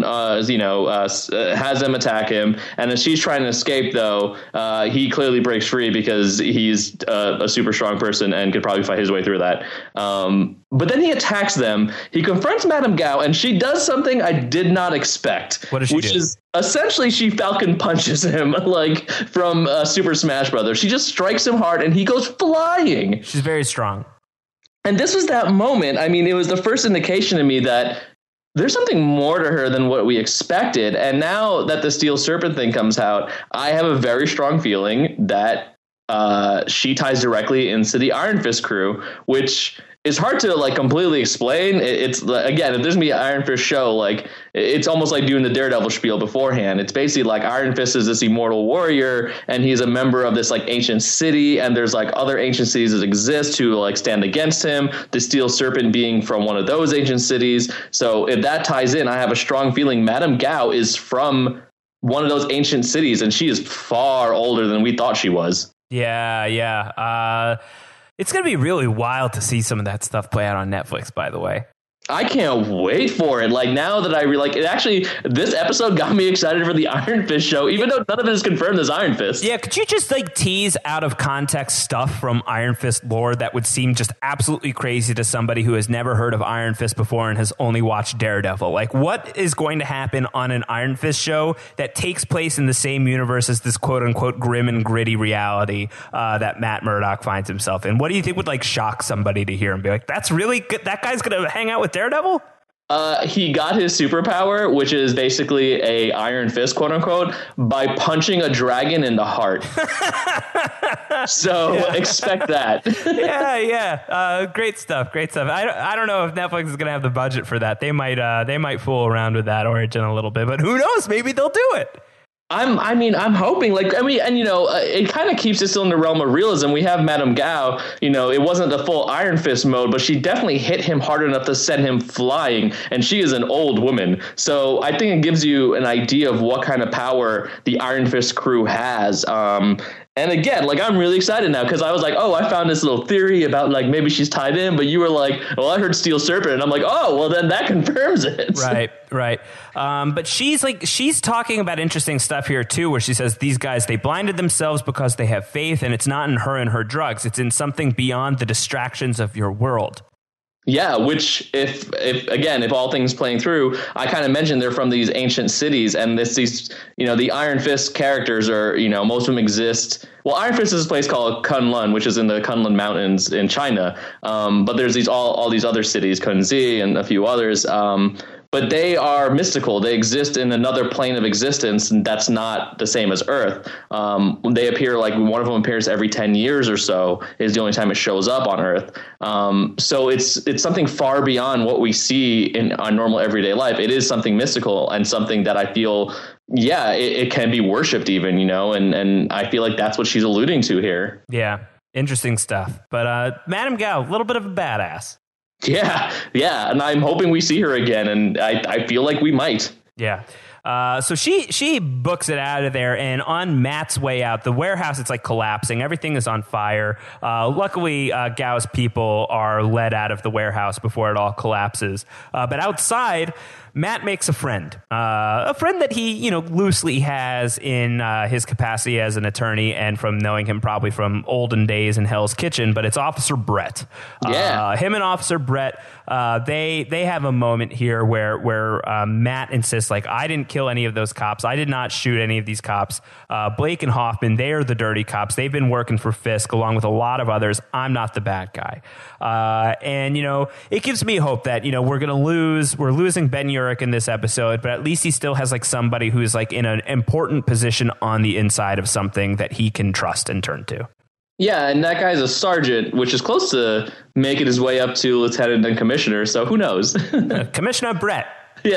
has them attack him. And as she's trying to escape, though, he clearly breaks free because he's a super strong person and could probably fight his way through that. But then he attacks them. He confronts Madame Gao, and she does something I did not expect. What does she do? Which is essentially she Falcon punches him like from Super Smash Brothers. She just strikes him hard, and he goes flying. She's very strong. And this was that moment. I mean, it was the first indication to me that there's something more to her than what we expected. And now that the Steel Serpent thing comes out, I have a very strong feeling that she ties directly into the Iron Fist crew, which it's hard to like completely explain. It's again, if there's gonna be an Iron Fist show, like it's almost like doing the Daredevil spiel beforehand. It's basically like Iron Fist is this immortal warrior, and he's a member of this like ancient city, and there's like other ancient cities that exist who like stand against him. The Steel Serpent being from one of those ancient cities. So if that ties in, I have a strong feeling Madame Gao is from one of those ancient cities, and she is far older than we thought she was. Yeah. It's going to be really wild to see some of that stuff play out on Netflix, by the way. I can't wait for it. Like now that it actually, this episode got me excited for the Iron Fist show, even though none of it is confirmed as Iron Fist. Yeah, could you just like tease out of context stuff from Iron Fist lore that would seem just absolutely crazy to somebody who has never heard of Iron Fist before and has only watched Daredevil? Like, what is going to happen on an Iron Fist show that takes place in the same universe as this quote unquote grim and gritty reality that Matt Murdock finds himself in? What do you think would like shock somebody to hear and be like, that's really good? That guy's going to hang out with Daredevil? He got his superpower, which is basically a Iron Fist, quote unquote, by punching a dragon in the heart. So expect that. Yeah. Great stuff. I don't know if Netflix is going to have the budget for that. They might fool around with that origin a little bit, but who knows? Maybe they'll do it. I'm hoping, it kind of keeps it still in the realm of realism. We have Madame Gao, it wasn't the full Iron Fist mode, but she definitely hit him hard enough to send him flying, and she is an old woman. So I think it gives you an idea of what kind of power the Iron Fist crew has. And again, like, I'm really excited now because I was like, oh, I found this little theory about like maybe she's tied in, but you were like, well, I heard Steel Serpent, and I'm like, oh, well, then that confirms it. Right. But she's talking about interesting stuff here too, where she says these guys, they blinded themselves because they have faith, and it's not in her and her drugs. It's in something beyond the distractions of your world. Yeah, which if all things playing through, I kind of mentioned they're from these ancient cities, and the Iron Fist characters are, most of them exist. Well, Iron Fist is a place called Kunlun, which is in the Kunlun Mountains in China. But there's all these other cities, Kunzi and a few others. But they are mystical. They exist in another plane of existence, and that's not the same as Earth. They appear, like one of them appears every 10 years or so is the only time it shows up on Earth. So it's something far beyond what we see in our normal everyday life. It is something mystical and something that I feel, it can be worshipped even, and I feel like that's what she's alluding to here. Yeah, interesting stuff. But Madame Gao, a little bit of a badass. Yeah, and I'm hoping we see her again, and I feel like we might. Yeah. So she books it out of there, and on Matt's way out, the warehouse, it's like collapsing. Everything is on fire. Luckily, Gao's people are led out of the warehouse before it all collapses. But outside, Matt makes a friend that he, loosely has in his capacity as an attorney, and from knowing him probably from olden days in Hell's Kitchen. But it's Officer Brett. Yeah, him and Officer Brett. They have a moment here where Matt insists, like, I didn't kill any of those cops. I did not shoot any of these cops. Blake and Hoffman, they are the dirty cops. They've been working for Fisk along with a lot of others. I'm not the bad guy. And it gives me hope that we're losing Ben Urich in this episode, but at least he still has like somebody who's like in an important position on the inside of something that he can trust and turn to. Yeah, and that guy's a sergeant, which is close to making his way up to lieutenant and commissioner, so who knows? Commissioner Brett.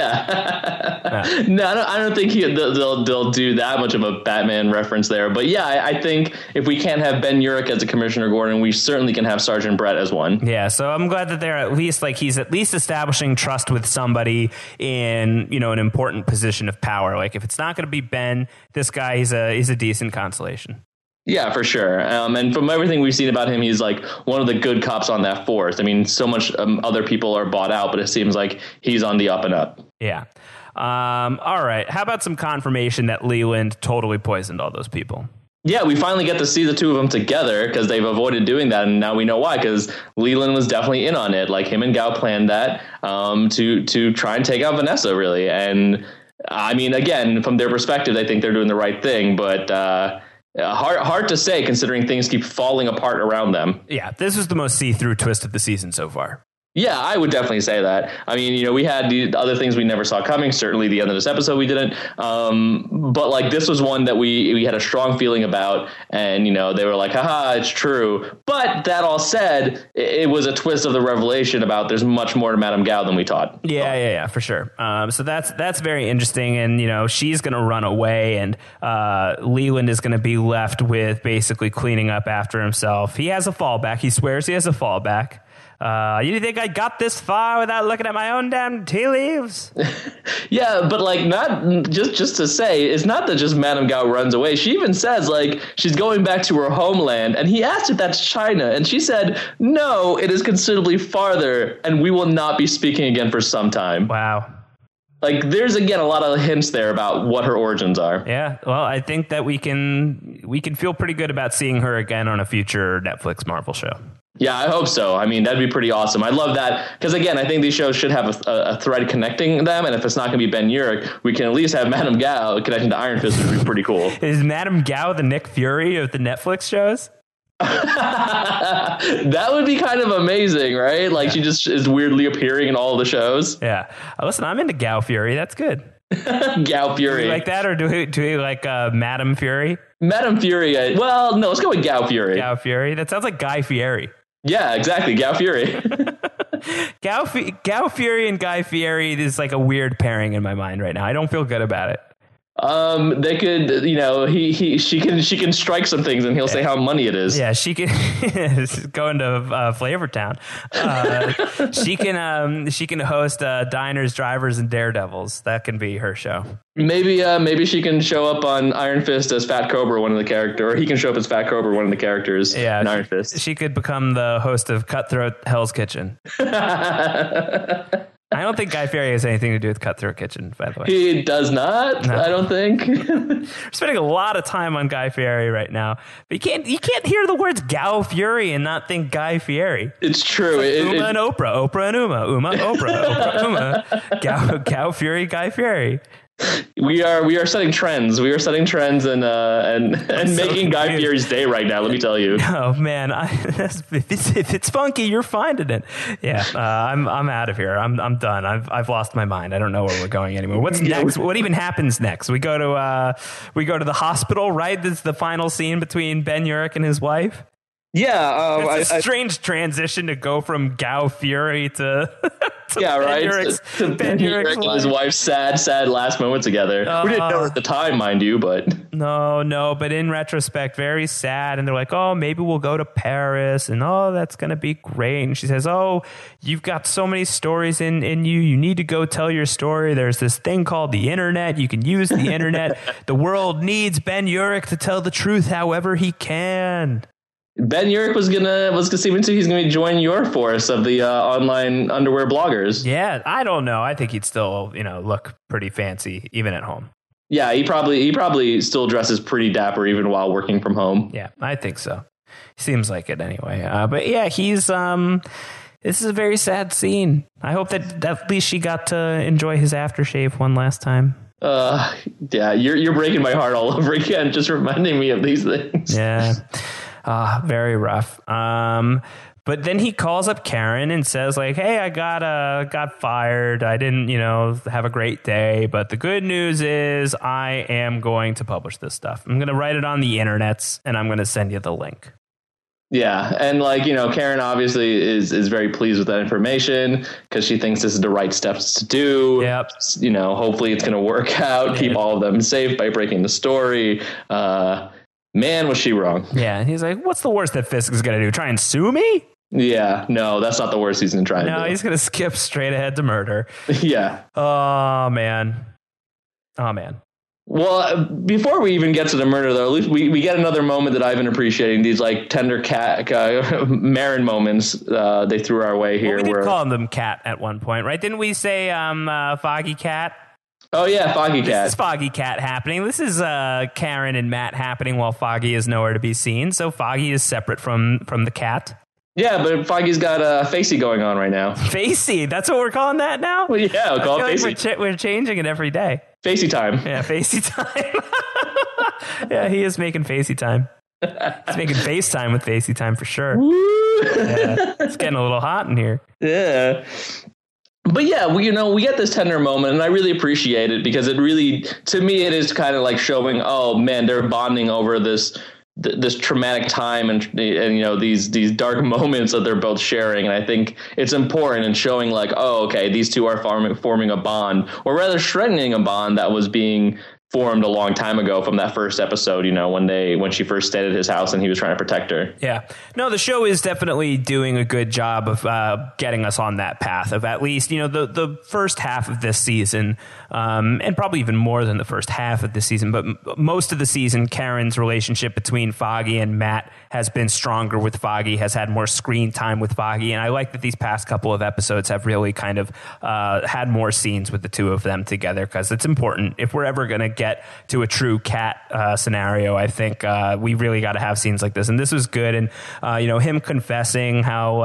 Yeah. No, I don't think they'll do that much of a Batman reference there. But yeah, I think if we can't have Ben Urich as a Commissioner Gordon, we certainly can have Sergeant Brett as one. Yeah, so I'm glad that they're he's at least establishing trust with somebody in, an important position of power. Like if it's not going to be Ben, this guy, he's a decent consolation. Yeah, for sure. And from everything we've seen about him, he's like one of the good cops on that force. I mean, so much other people are bought out, but it seems like he's on the up and up. Yeah. All right. How about some confirmation that Leland totally poisoned all those people? Yeah, we finally get to see the two of them together because they've avoided doing that. And now we know why, because Leland was definitely in on it. Like him and Gao planned that to try and take out Vanessa, really. And I mean, again, from their perspective, they think they're doing the right thing. But hard to say considering things keep falling apart around them. Yeah, this is the most see-through twist of the season so far. Yeah, I would definitely say that. I mean, we had the other things we never saw coming. Certainly the end of this episode we didn't. But like this was one that we had a strong feeling about. And, they were like, haha, it's true. But that all said, it was a twist of the revelation about there's much more to Madame Gao than we thought. Yeah, for sure. So that's very interesting. And, she's going to run away and Leland is going to be left with basically cleaning up after himself. He has a fallback. He swears he has a fallback. You think I got this far without looking at my own damn tea leaves? Yeah, but like not just to say, it's not that just Madame Gao runs away. She even says like she's going back to her homeland, and he asked if that's China, and she said, no, it is considerably farther, and we will not be speaking again for some time. Wow. Like there's again a lot of hints there about what her origins are. Yeah, well, I think that we can feel pretty good about seeing her again on a future Netflix Marvel show. Yeah, I hope so. I mean, that'd be pretty awesome. I love that because, again, I think these shows should have a thread connecting them. And if it's not going to be Ben Urich, we can at least have Madame Gao connecting to Iron Fist, which would be pretty cool. Is Madame Gao the Nick Fury of the Netflix shows? That would be kind of amazing, right? Like she just is weirdly appearing in all of the shows. Yeah. Listen, I'm into Gao Fury. That's good. Gao Fury. Do we like that, or do we like Madame Fury? Madame Fury. Well, no, let's go with Gao Fury. Gao Fury. That sounds like Guy Fieri. Yeah, exactly. Gao Fury. Gao Fury and Guy Fieri is like a weird pairing in my mind right now. I don't feel good about it. They could, she can strike some things and he'll say how money it is. Yeah, she can go into Flavor Town. She can host Diners, Drivers, and Daredevils. That can be her show. Maybe she can show up on Iron Fist as Fat Cobra, one of the characters, or he can show up as Fat Cobra, one of the characters in Iron Fist. She could become the host of Cutthroat Hell's Kitchen. I don't think Guy Fieri has anything to do with Cutthroat Kitchen, by the way. He does not. No. I don't think. We're spending a lot of time on Guy Fieri right now. But you can't hear the words Gao Fury and not think Guy Fieri. It's true. It's like Uma and Oprah, Oprah and Uma, Oprah, Oprah, Uma, Gao Fury, Guy Fieri. We are setting trends. We are setting trends and making Guy Fieri's day right now. Let me tell you. Oh man, if it's funky, you're finding it. Yeah, I'm out of here. I'm done. I've lost my mind. I don't know where we're going anymore. What's next? What even happens next? We go to the hospital, right? This is the final scene between Ben Urich and his wife. Yeah, it's a strange transition to go from Gao Fury to yeah, right. To Ben Urich and his wife's sad last moment together. We didn't know at the time, mind you, but no. But in retrospect, very sad. And they're like, "Oh, maybe we'll go to Paris, and oh, that's gonna be great." And she says, "Oh, you've got so many stories in you. You need to go tell your story. There's this thing called the internet. You can use the internet. The world needs Ben Urich to tell the truth, however he can." Ben Urich was gonna he's gonna join your force of the online underwear bloggers. Yeah, I don't know. I think he'd still look pretty fancy even at home. Yeah, he probably still dresses pretty dapper even while working from home. Yeah, I think so. Seems like it anyway. But yeah, he's this is a very sad scene. I hope that at least she got to enjoy his aftershave one last time. Yeah, you're breaking my heart all over again, just reminding me of these things. Yeah. Very rough. But then he calls up Karen and says like, "Hey, I got fired. I didn't, have a great day. But the good news is I am going to publish this stuff. I'm going to write it on the internets and I'm going to send you the link." Yeah. And Karen obviously is very pleased with that information because she thinks this is the right steps to do. Yep. Hopefully it's going to work out, keep all of them safe by breaking the story. Man, was she wrong. Yeah. He's like, "What's the worst that Fisk is going to do? Try and sue me?" Yeah. No, that's not the worst he's going to try and do. No, he's going to skip straight ahead to murder. Yeah. Oh, man. Well, before we even get to the murder, though, at least we get another moment that I've been appreciating. These like tender Marin moments they threw our way here. Well, we did call them Cat at one point, right? Didn't we say Foggy Cat? Oh, yeah, Foggy Cat. This is Foggy Cat happening. This is Karen and Matt happening while Foggy is nowhere to be seen. So Foggy is separate from the cat. Yeah, but Foggy's got Facey going on right now. Facey? That's what we're calling that now? Well, yeah, we'll call it Facey. Like we're changing it every day. Facey time. Yeah, Facey time. Yeah, he is making Facey time. He's making FaceTime with Facey time for sure. Woo! Yeah, it's getting a little hot in here. Yeah. But yeah, we get this tender moment, and I really appreciate it because it really, to me, it is kind of like showing, oh man, they're bonding over this traumatic time and these dark moments that they're both sharing. And I think it's important in showing like, oh, okay, these two are forming a bond, or rather strengthening a bond that was being formed a long time ago from that first episode, when she first stayed at his house and he was trying to protect her. Yeah. No, the show is definitely doing a good job of getting us on that path of at least, the first half of this season, and probably even more than the first half of the season, but most of the season, Karen's relationship between Foggy and Matt has been stronger with Foggy, has had more screen time with Foggy. And I like that these past couple of episodes have really kind of had more scenes with the two of them together, because it's important. If we're ever going to get to a true cat scenario, I think we really got to have scenes like this. And this was good. And, him confessing how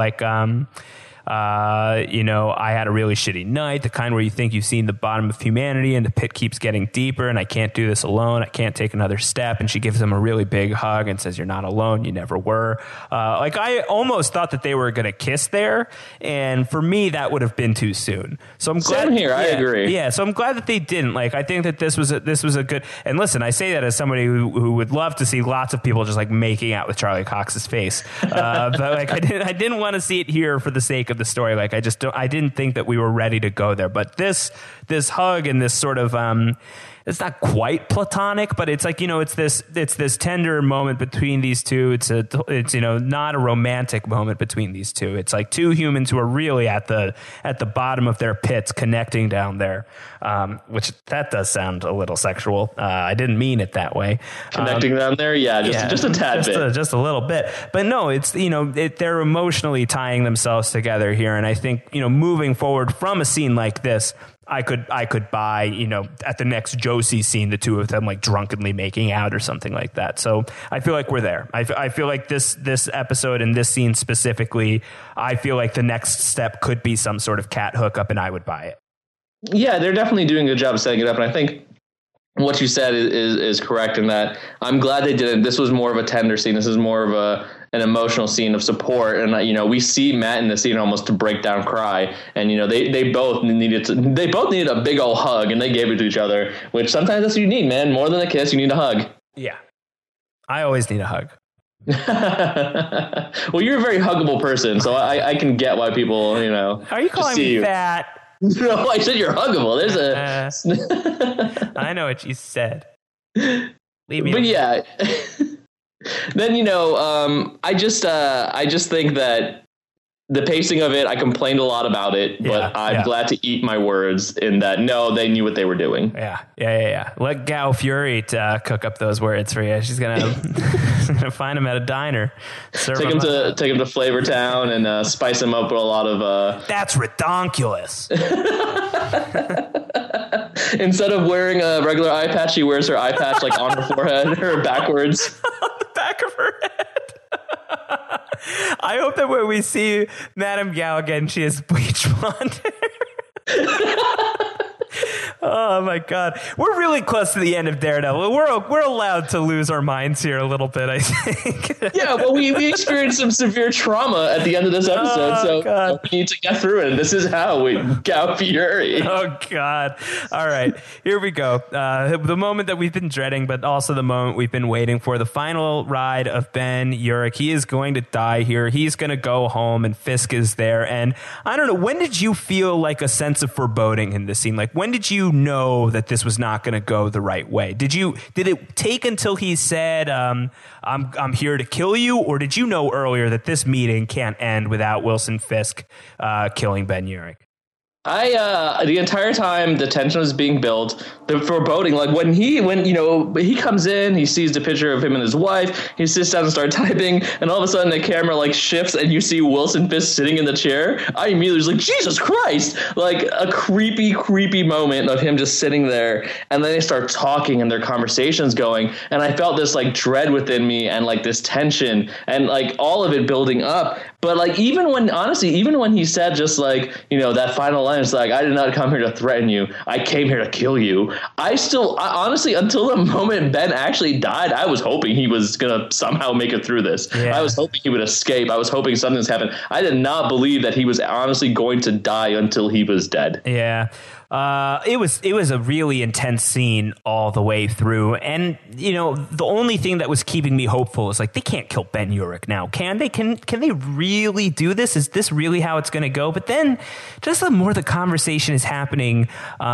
I had a really shitty night, the kind where you think you've seen the bottom of humanity and the pit keeps getting deeper and I can't do this alone. I can't take another step. And she gives him a really big hug and says, you're not alone. You never were. I almost thought that they were going to kiss there. And for me, that would have been too soon. So I'm glad. Same here. I agree. Yeah. So I'm glad that they didn't. I think that this was a good, and listen, I say that as somebody who would love to see lots of people just making out with Charlie Cox's face. But I didn't want to see it here for the sake of the story. I didn't think that we were ready to go there, but this hug and this sort of it's not quite platonic, but it's it's this tender moment between these two. It's not a romantic moment between these two. It's like two humans who are really at the bottom of their pits connecting down there, which that does sound a little sexual. I didn't mean it that way. Connecting down there, just a tad bit, just a little bit. But no, it's they're emotionally tying themselves together here, and I think moving forward from a scene like this, I could buy, at the next Josie scene, the two of them drunkenly making out or something like that. So I feel like we're there. I feel like this episode and this scene specifically, I feel like the next step could be some sort of cat hookup, and I would buy it. Yeah, they're definitely doing a good job of setting it up. And I think what you said is correct in that I'm glad they did it. This was more of a tender scene. This is more of an emotional scene of support. And, we see Matt in the scene almost to break down, cry. And, they both needed a big old hug, and they gave it to each other, which sometimes that's what you need, man. More than a kiss, you need a hug. Yeah. I always need a hug. Well, you're a very huggable person, so I can get why people, Are you calling me fat? No, I said you're huggable. There's I know what you said. Leave me alone. Yeah. Then, I just think that the pacing of it, I complained a lot about it, but I'm glad to eat my words in that, no, they knew what they were doing. Yeah. Let Gal Fury cook up those words for you. She's going to find them at a diner. Take them to Flavor Town and spice them up with a lot of... That's redonkulous. Instead of wearing a regular eye patch, she wears her eye patch on her forehead or backwards. On the back of her head. I hope that when we see Madame Gao again, she has bleach blonde hair. Oh my God, we're really close to the end of Daredevil. We're allowed to lose our minds here a little bit, I think. Yeah, well, we experienced some severe trauma at the end of this episode, we need to get through it. This is how we Gal Fury. Oh God! All right, here we go. The moment that we've been dreading, but also the moment we've been waiting for. The final ride of Ben Urich. He is going to die here. He's going to go home, and Fisk is there. And I don't know. When did you feel a sense of foreboding in this scene? When did you know that this was not going to go the right way? Did it take until he said, I'm here to kill you? Or did you know earlier that this meeting can't end without Wilson Fisk killing Ben Urich? The entire time the tension was being built, the foreboding, when he comes in, he sees the picture of him and his wife, he sits down and starts typing, and all of a sudden the camera shifts and you see Wilson Fisk sitting in the chair. I immediately was Jesus Christ, a creepy moment of him just sitting there, and then they start talking and their conversations going, and I felt this dread within me and this tension and all of it building up. But like, even when he said just like, that final line is like, I did not come here to threaten you. I came here to kill you. I honestly, until the moment Ben actually died, I was hoping he was going to somehow make it through this. Yeah. I was hoping he would escape. I was hoping something's happened. I did not believe that he was honestly going to die until he was dead. Yeah. It was a really intense scene all the way through. And, the only thing that was keeping me hopeful is like, they can't kill Ben Urich now. Can they? Can they really do this? Is this really how it's going to go? But then just the more the conversation is happening,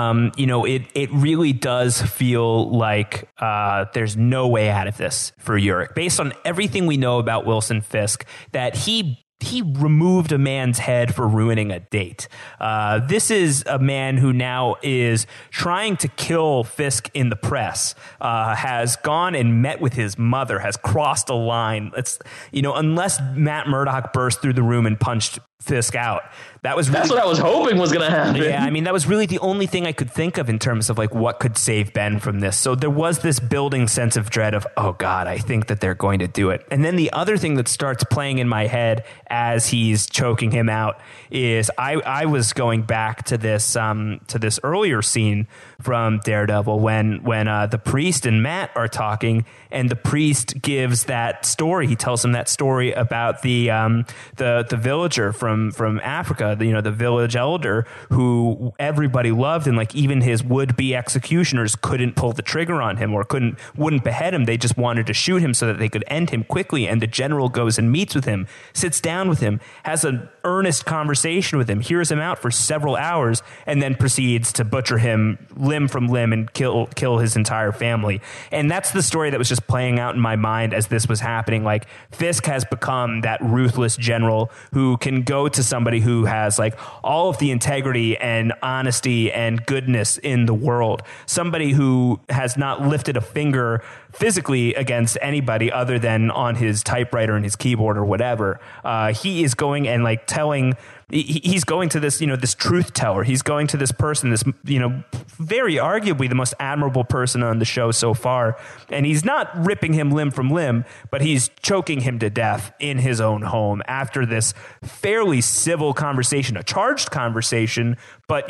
it really does feel like there's no way out of this for Urich. Based on everything we know about Wilson Fisk, that he removed a man's head for ruining a date. This is a man who now is trying to kill Fisk in the press, has gone and met with his mother, has crossed a line. It's, unless Matt Murdock burst through the room and punched Fisk out. That's what I was hoping was going to happen. Yeah, I mean, that was really the only thing I could think of in terms of like what could save Ben from this. So there was this building sense of dread of, oh God, I think that they're going to do it. And then the other thing that starts playing in my head as he's choking him out is I was going back to this earlier scene from Daredevil when the priest and Matt are talking, and the priest gives that story. He tells him that story about the villager from Africa, the village elder who everybody loved, and like even his would-be executioners couldn't pull the trigger on him or wouldn't behead him. They just wanted to shoot him so that they could end him quickly. And the general goes and meets with him, sits down with him, has an earnest conversation with him, hears him out for several hours, and then proceeds to butcher him limb from limb and kill his entire family. And that's the story that was just playing out in my mind as this was happening. Like, Fisk has become that ruthless general who can go to somebody who has like all of the integrity and honesty and goodness in the world, somebody who has not lifted a finger physically against anybody other than on his typewriter and his keyboard or whatever. He is going and like he's going to this, this truth teller. He's going to this person, this, very arguably the most admirable person on the show so far. And he's not ripping him limb from limb, but he's choking him to death in his own home after this fairly civil conversation, a charged conversation, but,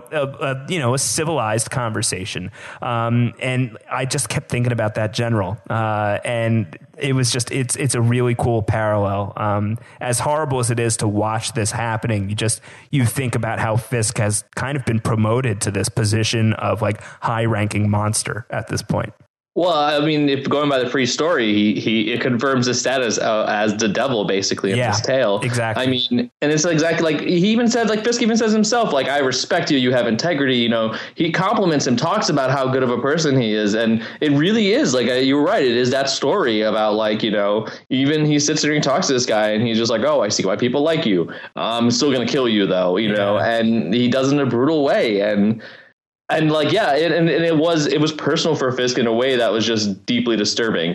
a civilized conversation. And I just kept thinking about that general. And it was just, it's a really cool parallel. As horrible as it is to watch this happening, you think about how Fisk has kind of been promoted to this position of like high ranking monster at this point. Well, I mean, if going by the free story, it confirms his status as the devil, basically, in this tale. Exactly. I mean, and it's exactly like he even said, like Fisk even says himself, like, I respect you. You have integrity. He compliments him, talks about how good of a person he is. And it really is like, you were right. It is that story about like, even he sits there and talks to this guy and he's just like, oh, I see why people like you. I'm still going to kill you, though, and he does it in a brutal way. And like, yeah, and it was personal for Fisk in a way that was just deeply disturbing,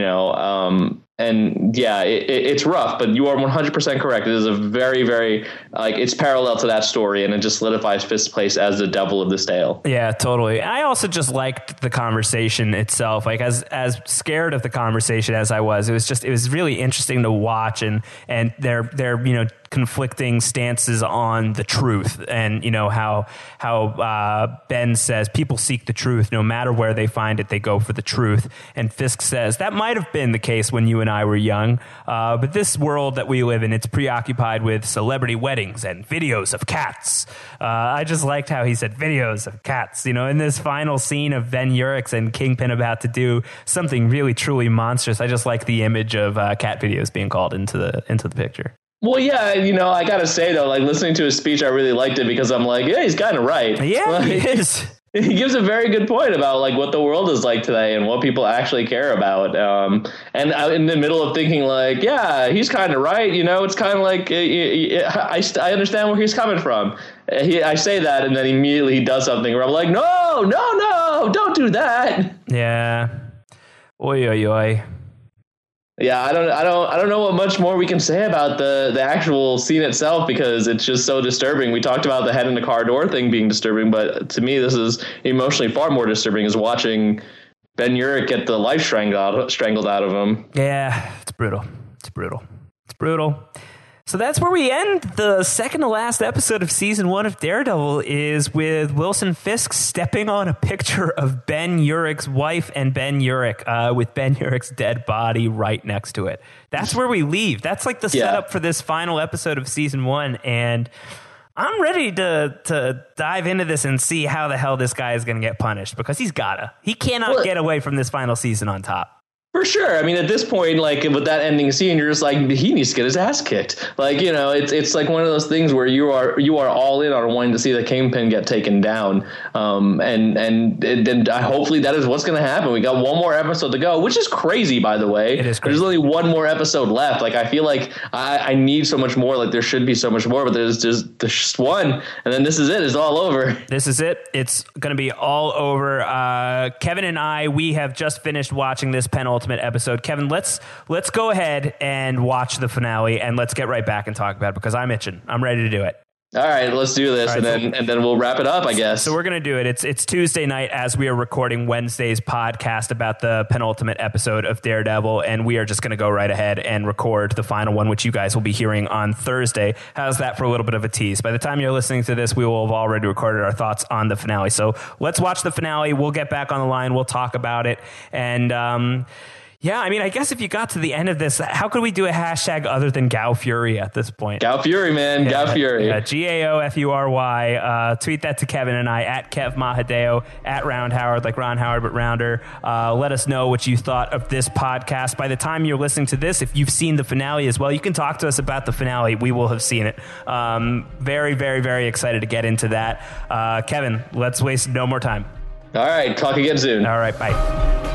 and yeah, it's rough, but you are 100% correct. It is a very, very, like, it's parallel to that story, and it just solidifies Fisk's place as the devil of this tale. Yeah, totally. I also just liked the conversation itself. Like, as scared of the conversation as I was, it was really interesting to watch, and their conflicting stances on the truth, and how Ben says people seek the truth no matter where they find it, they go for the truth, and Fisk says that might have been the case when you and I were young, but this world that we live in, it's preoccupied with celebrity weddings and videos of cats. I just liked how he said videos of cats, in this final scene of Ben Urich and Kingpin about to do something really truly monstrous. I just like the image of cat videos being called into the picture. Well, yeah, I got to say, though, like, listening to his speech, I really liked it because I'm like, yeah, he's kind of right. Yeah, like, he is. He gives a very good point about, like, what the world is like today and what people actually care about. And in the middle of thinking, like, yeah, he's kind of right. It's kind of like, I understand where he's coming from. I say that, and then immediately he does something where I'm like, no, don't do that. Yeah. Oy, oy, oy. Yeah, I don't know what much more we can say about the actual scene itself because it's just so disturbing. We talked about the head in the car door thing being disturbing, but to me, this is emotionally far more disturbing is watching Ben Urich get the life strangled out of him. Yeah, it's brutal. So that's where we end. The second to last episode of season 1 of Daredevil is with Wilson Fisk stepping on a picture of Ben Urich's wife and Ben Urich, with Ben Urich's dead body right next to it. That's where we leave. That's like the setup for this final episode of season 1, and I'm ready to dive into this and see how the hell this guy is going to get punished, because he cannot get away from this final season on top. For sure. I mean, at this point, like with that ending scene, you're just like, he needs to get his ass kicked. Like, you know, it's like one of those things where you are all in on wanting to see the Kingpin get taken down. And hopefully that is what's going to happen. We got one more episode to go, which is crazy, by the way. It is crazy. There's only one more episode left. Like, I feel like I need so much more. Like, there should be so much more, but there's just one, and then this is it. It's all over. This is it. It's going to be all over. Kevin and I, we have just finished watching this penultimate episode. Kevin, let's go ahead and watch the finale, and let's get right back and talk about it, because I'm itching. I'm ready to do it. All right, let's do this, and then we'll wrap it up, I guess. So we're going to do it. It's Tuesday night as we are recording Wednesday's podcast about the penultimate episode of Daredevil, and we are just going to go right ahead and record the final one, which you guys will be hearing on Thursday. How's that for a little bit of a tease? By the time you're listening to this, we will have already recorded our thoughts on the finale. So let's watch the finale. We'll get back on the line. We'll talk about it. And yeah, I mean, I guess if you got to the end of this, how could we do a hashtag other than Gao Fury at this point? Gao Fury, man. Gao Fury. Yeah, GAOFURY. Tweet that to Kevin and I, at Kev Mahadeo, at Round Howard, like Ron Howard, but rounder. Let us know what you thought of this podcast. By the time you're listening to this, if you've seen the finale as well, you can talk to us about the finale. We will have seen it. Very, very, very excited to get into that. Kevin, let's waste no more time. All right. Talk again soon. All right. Bye.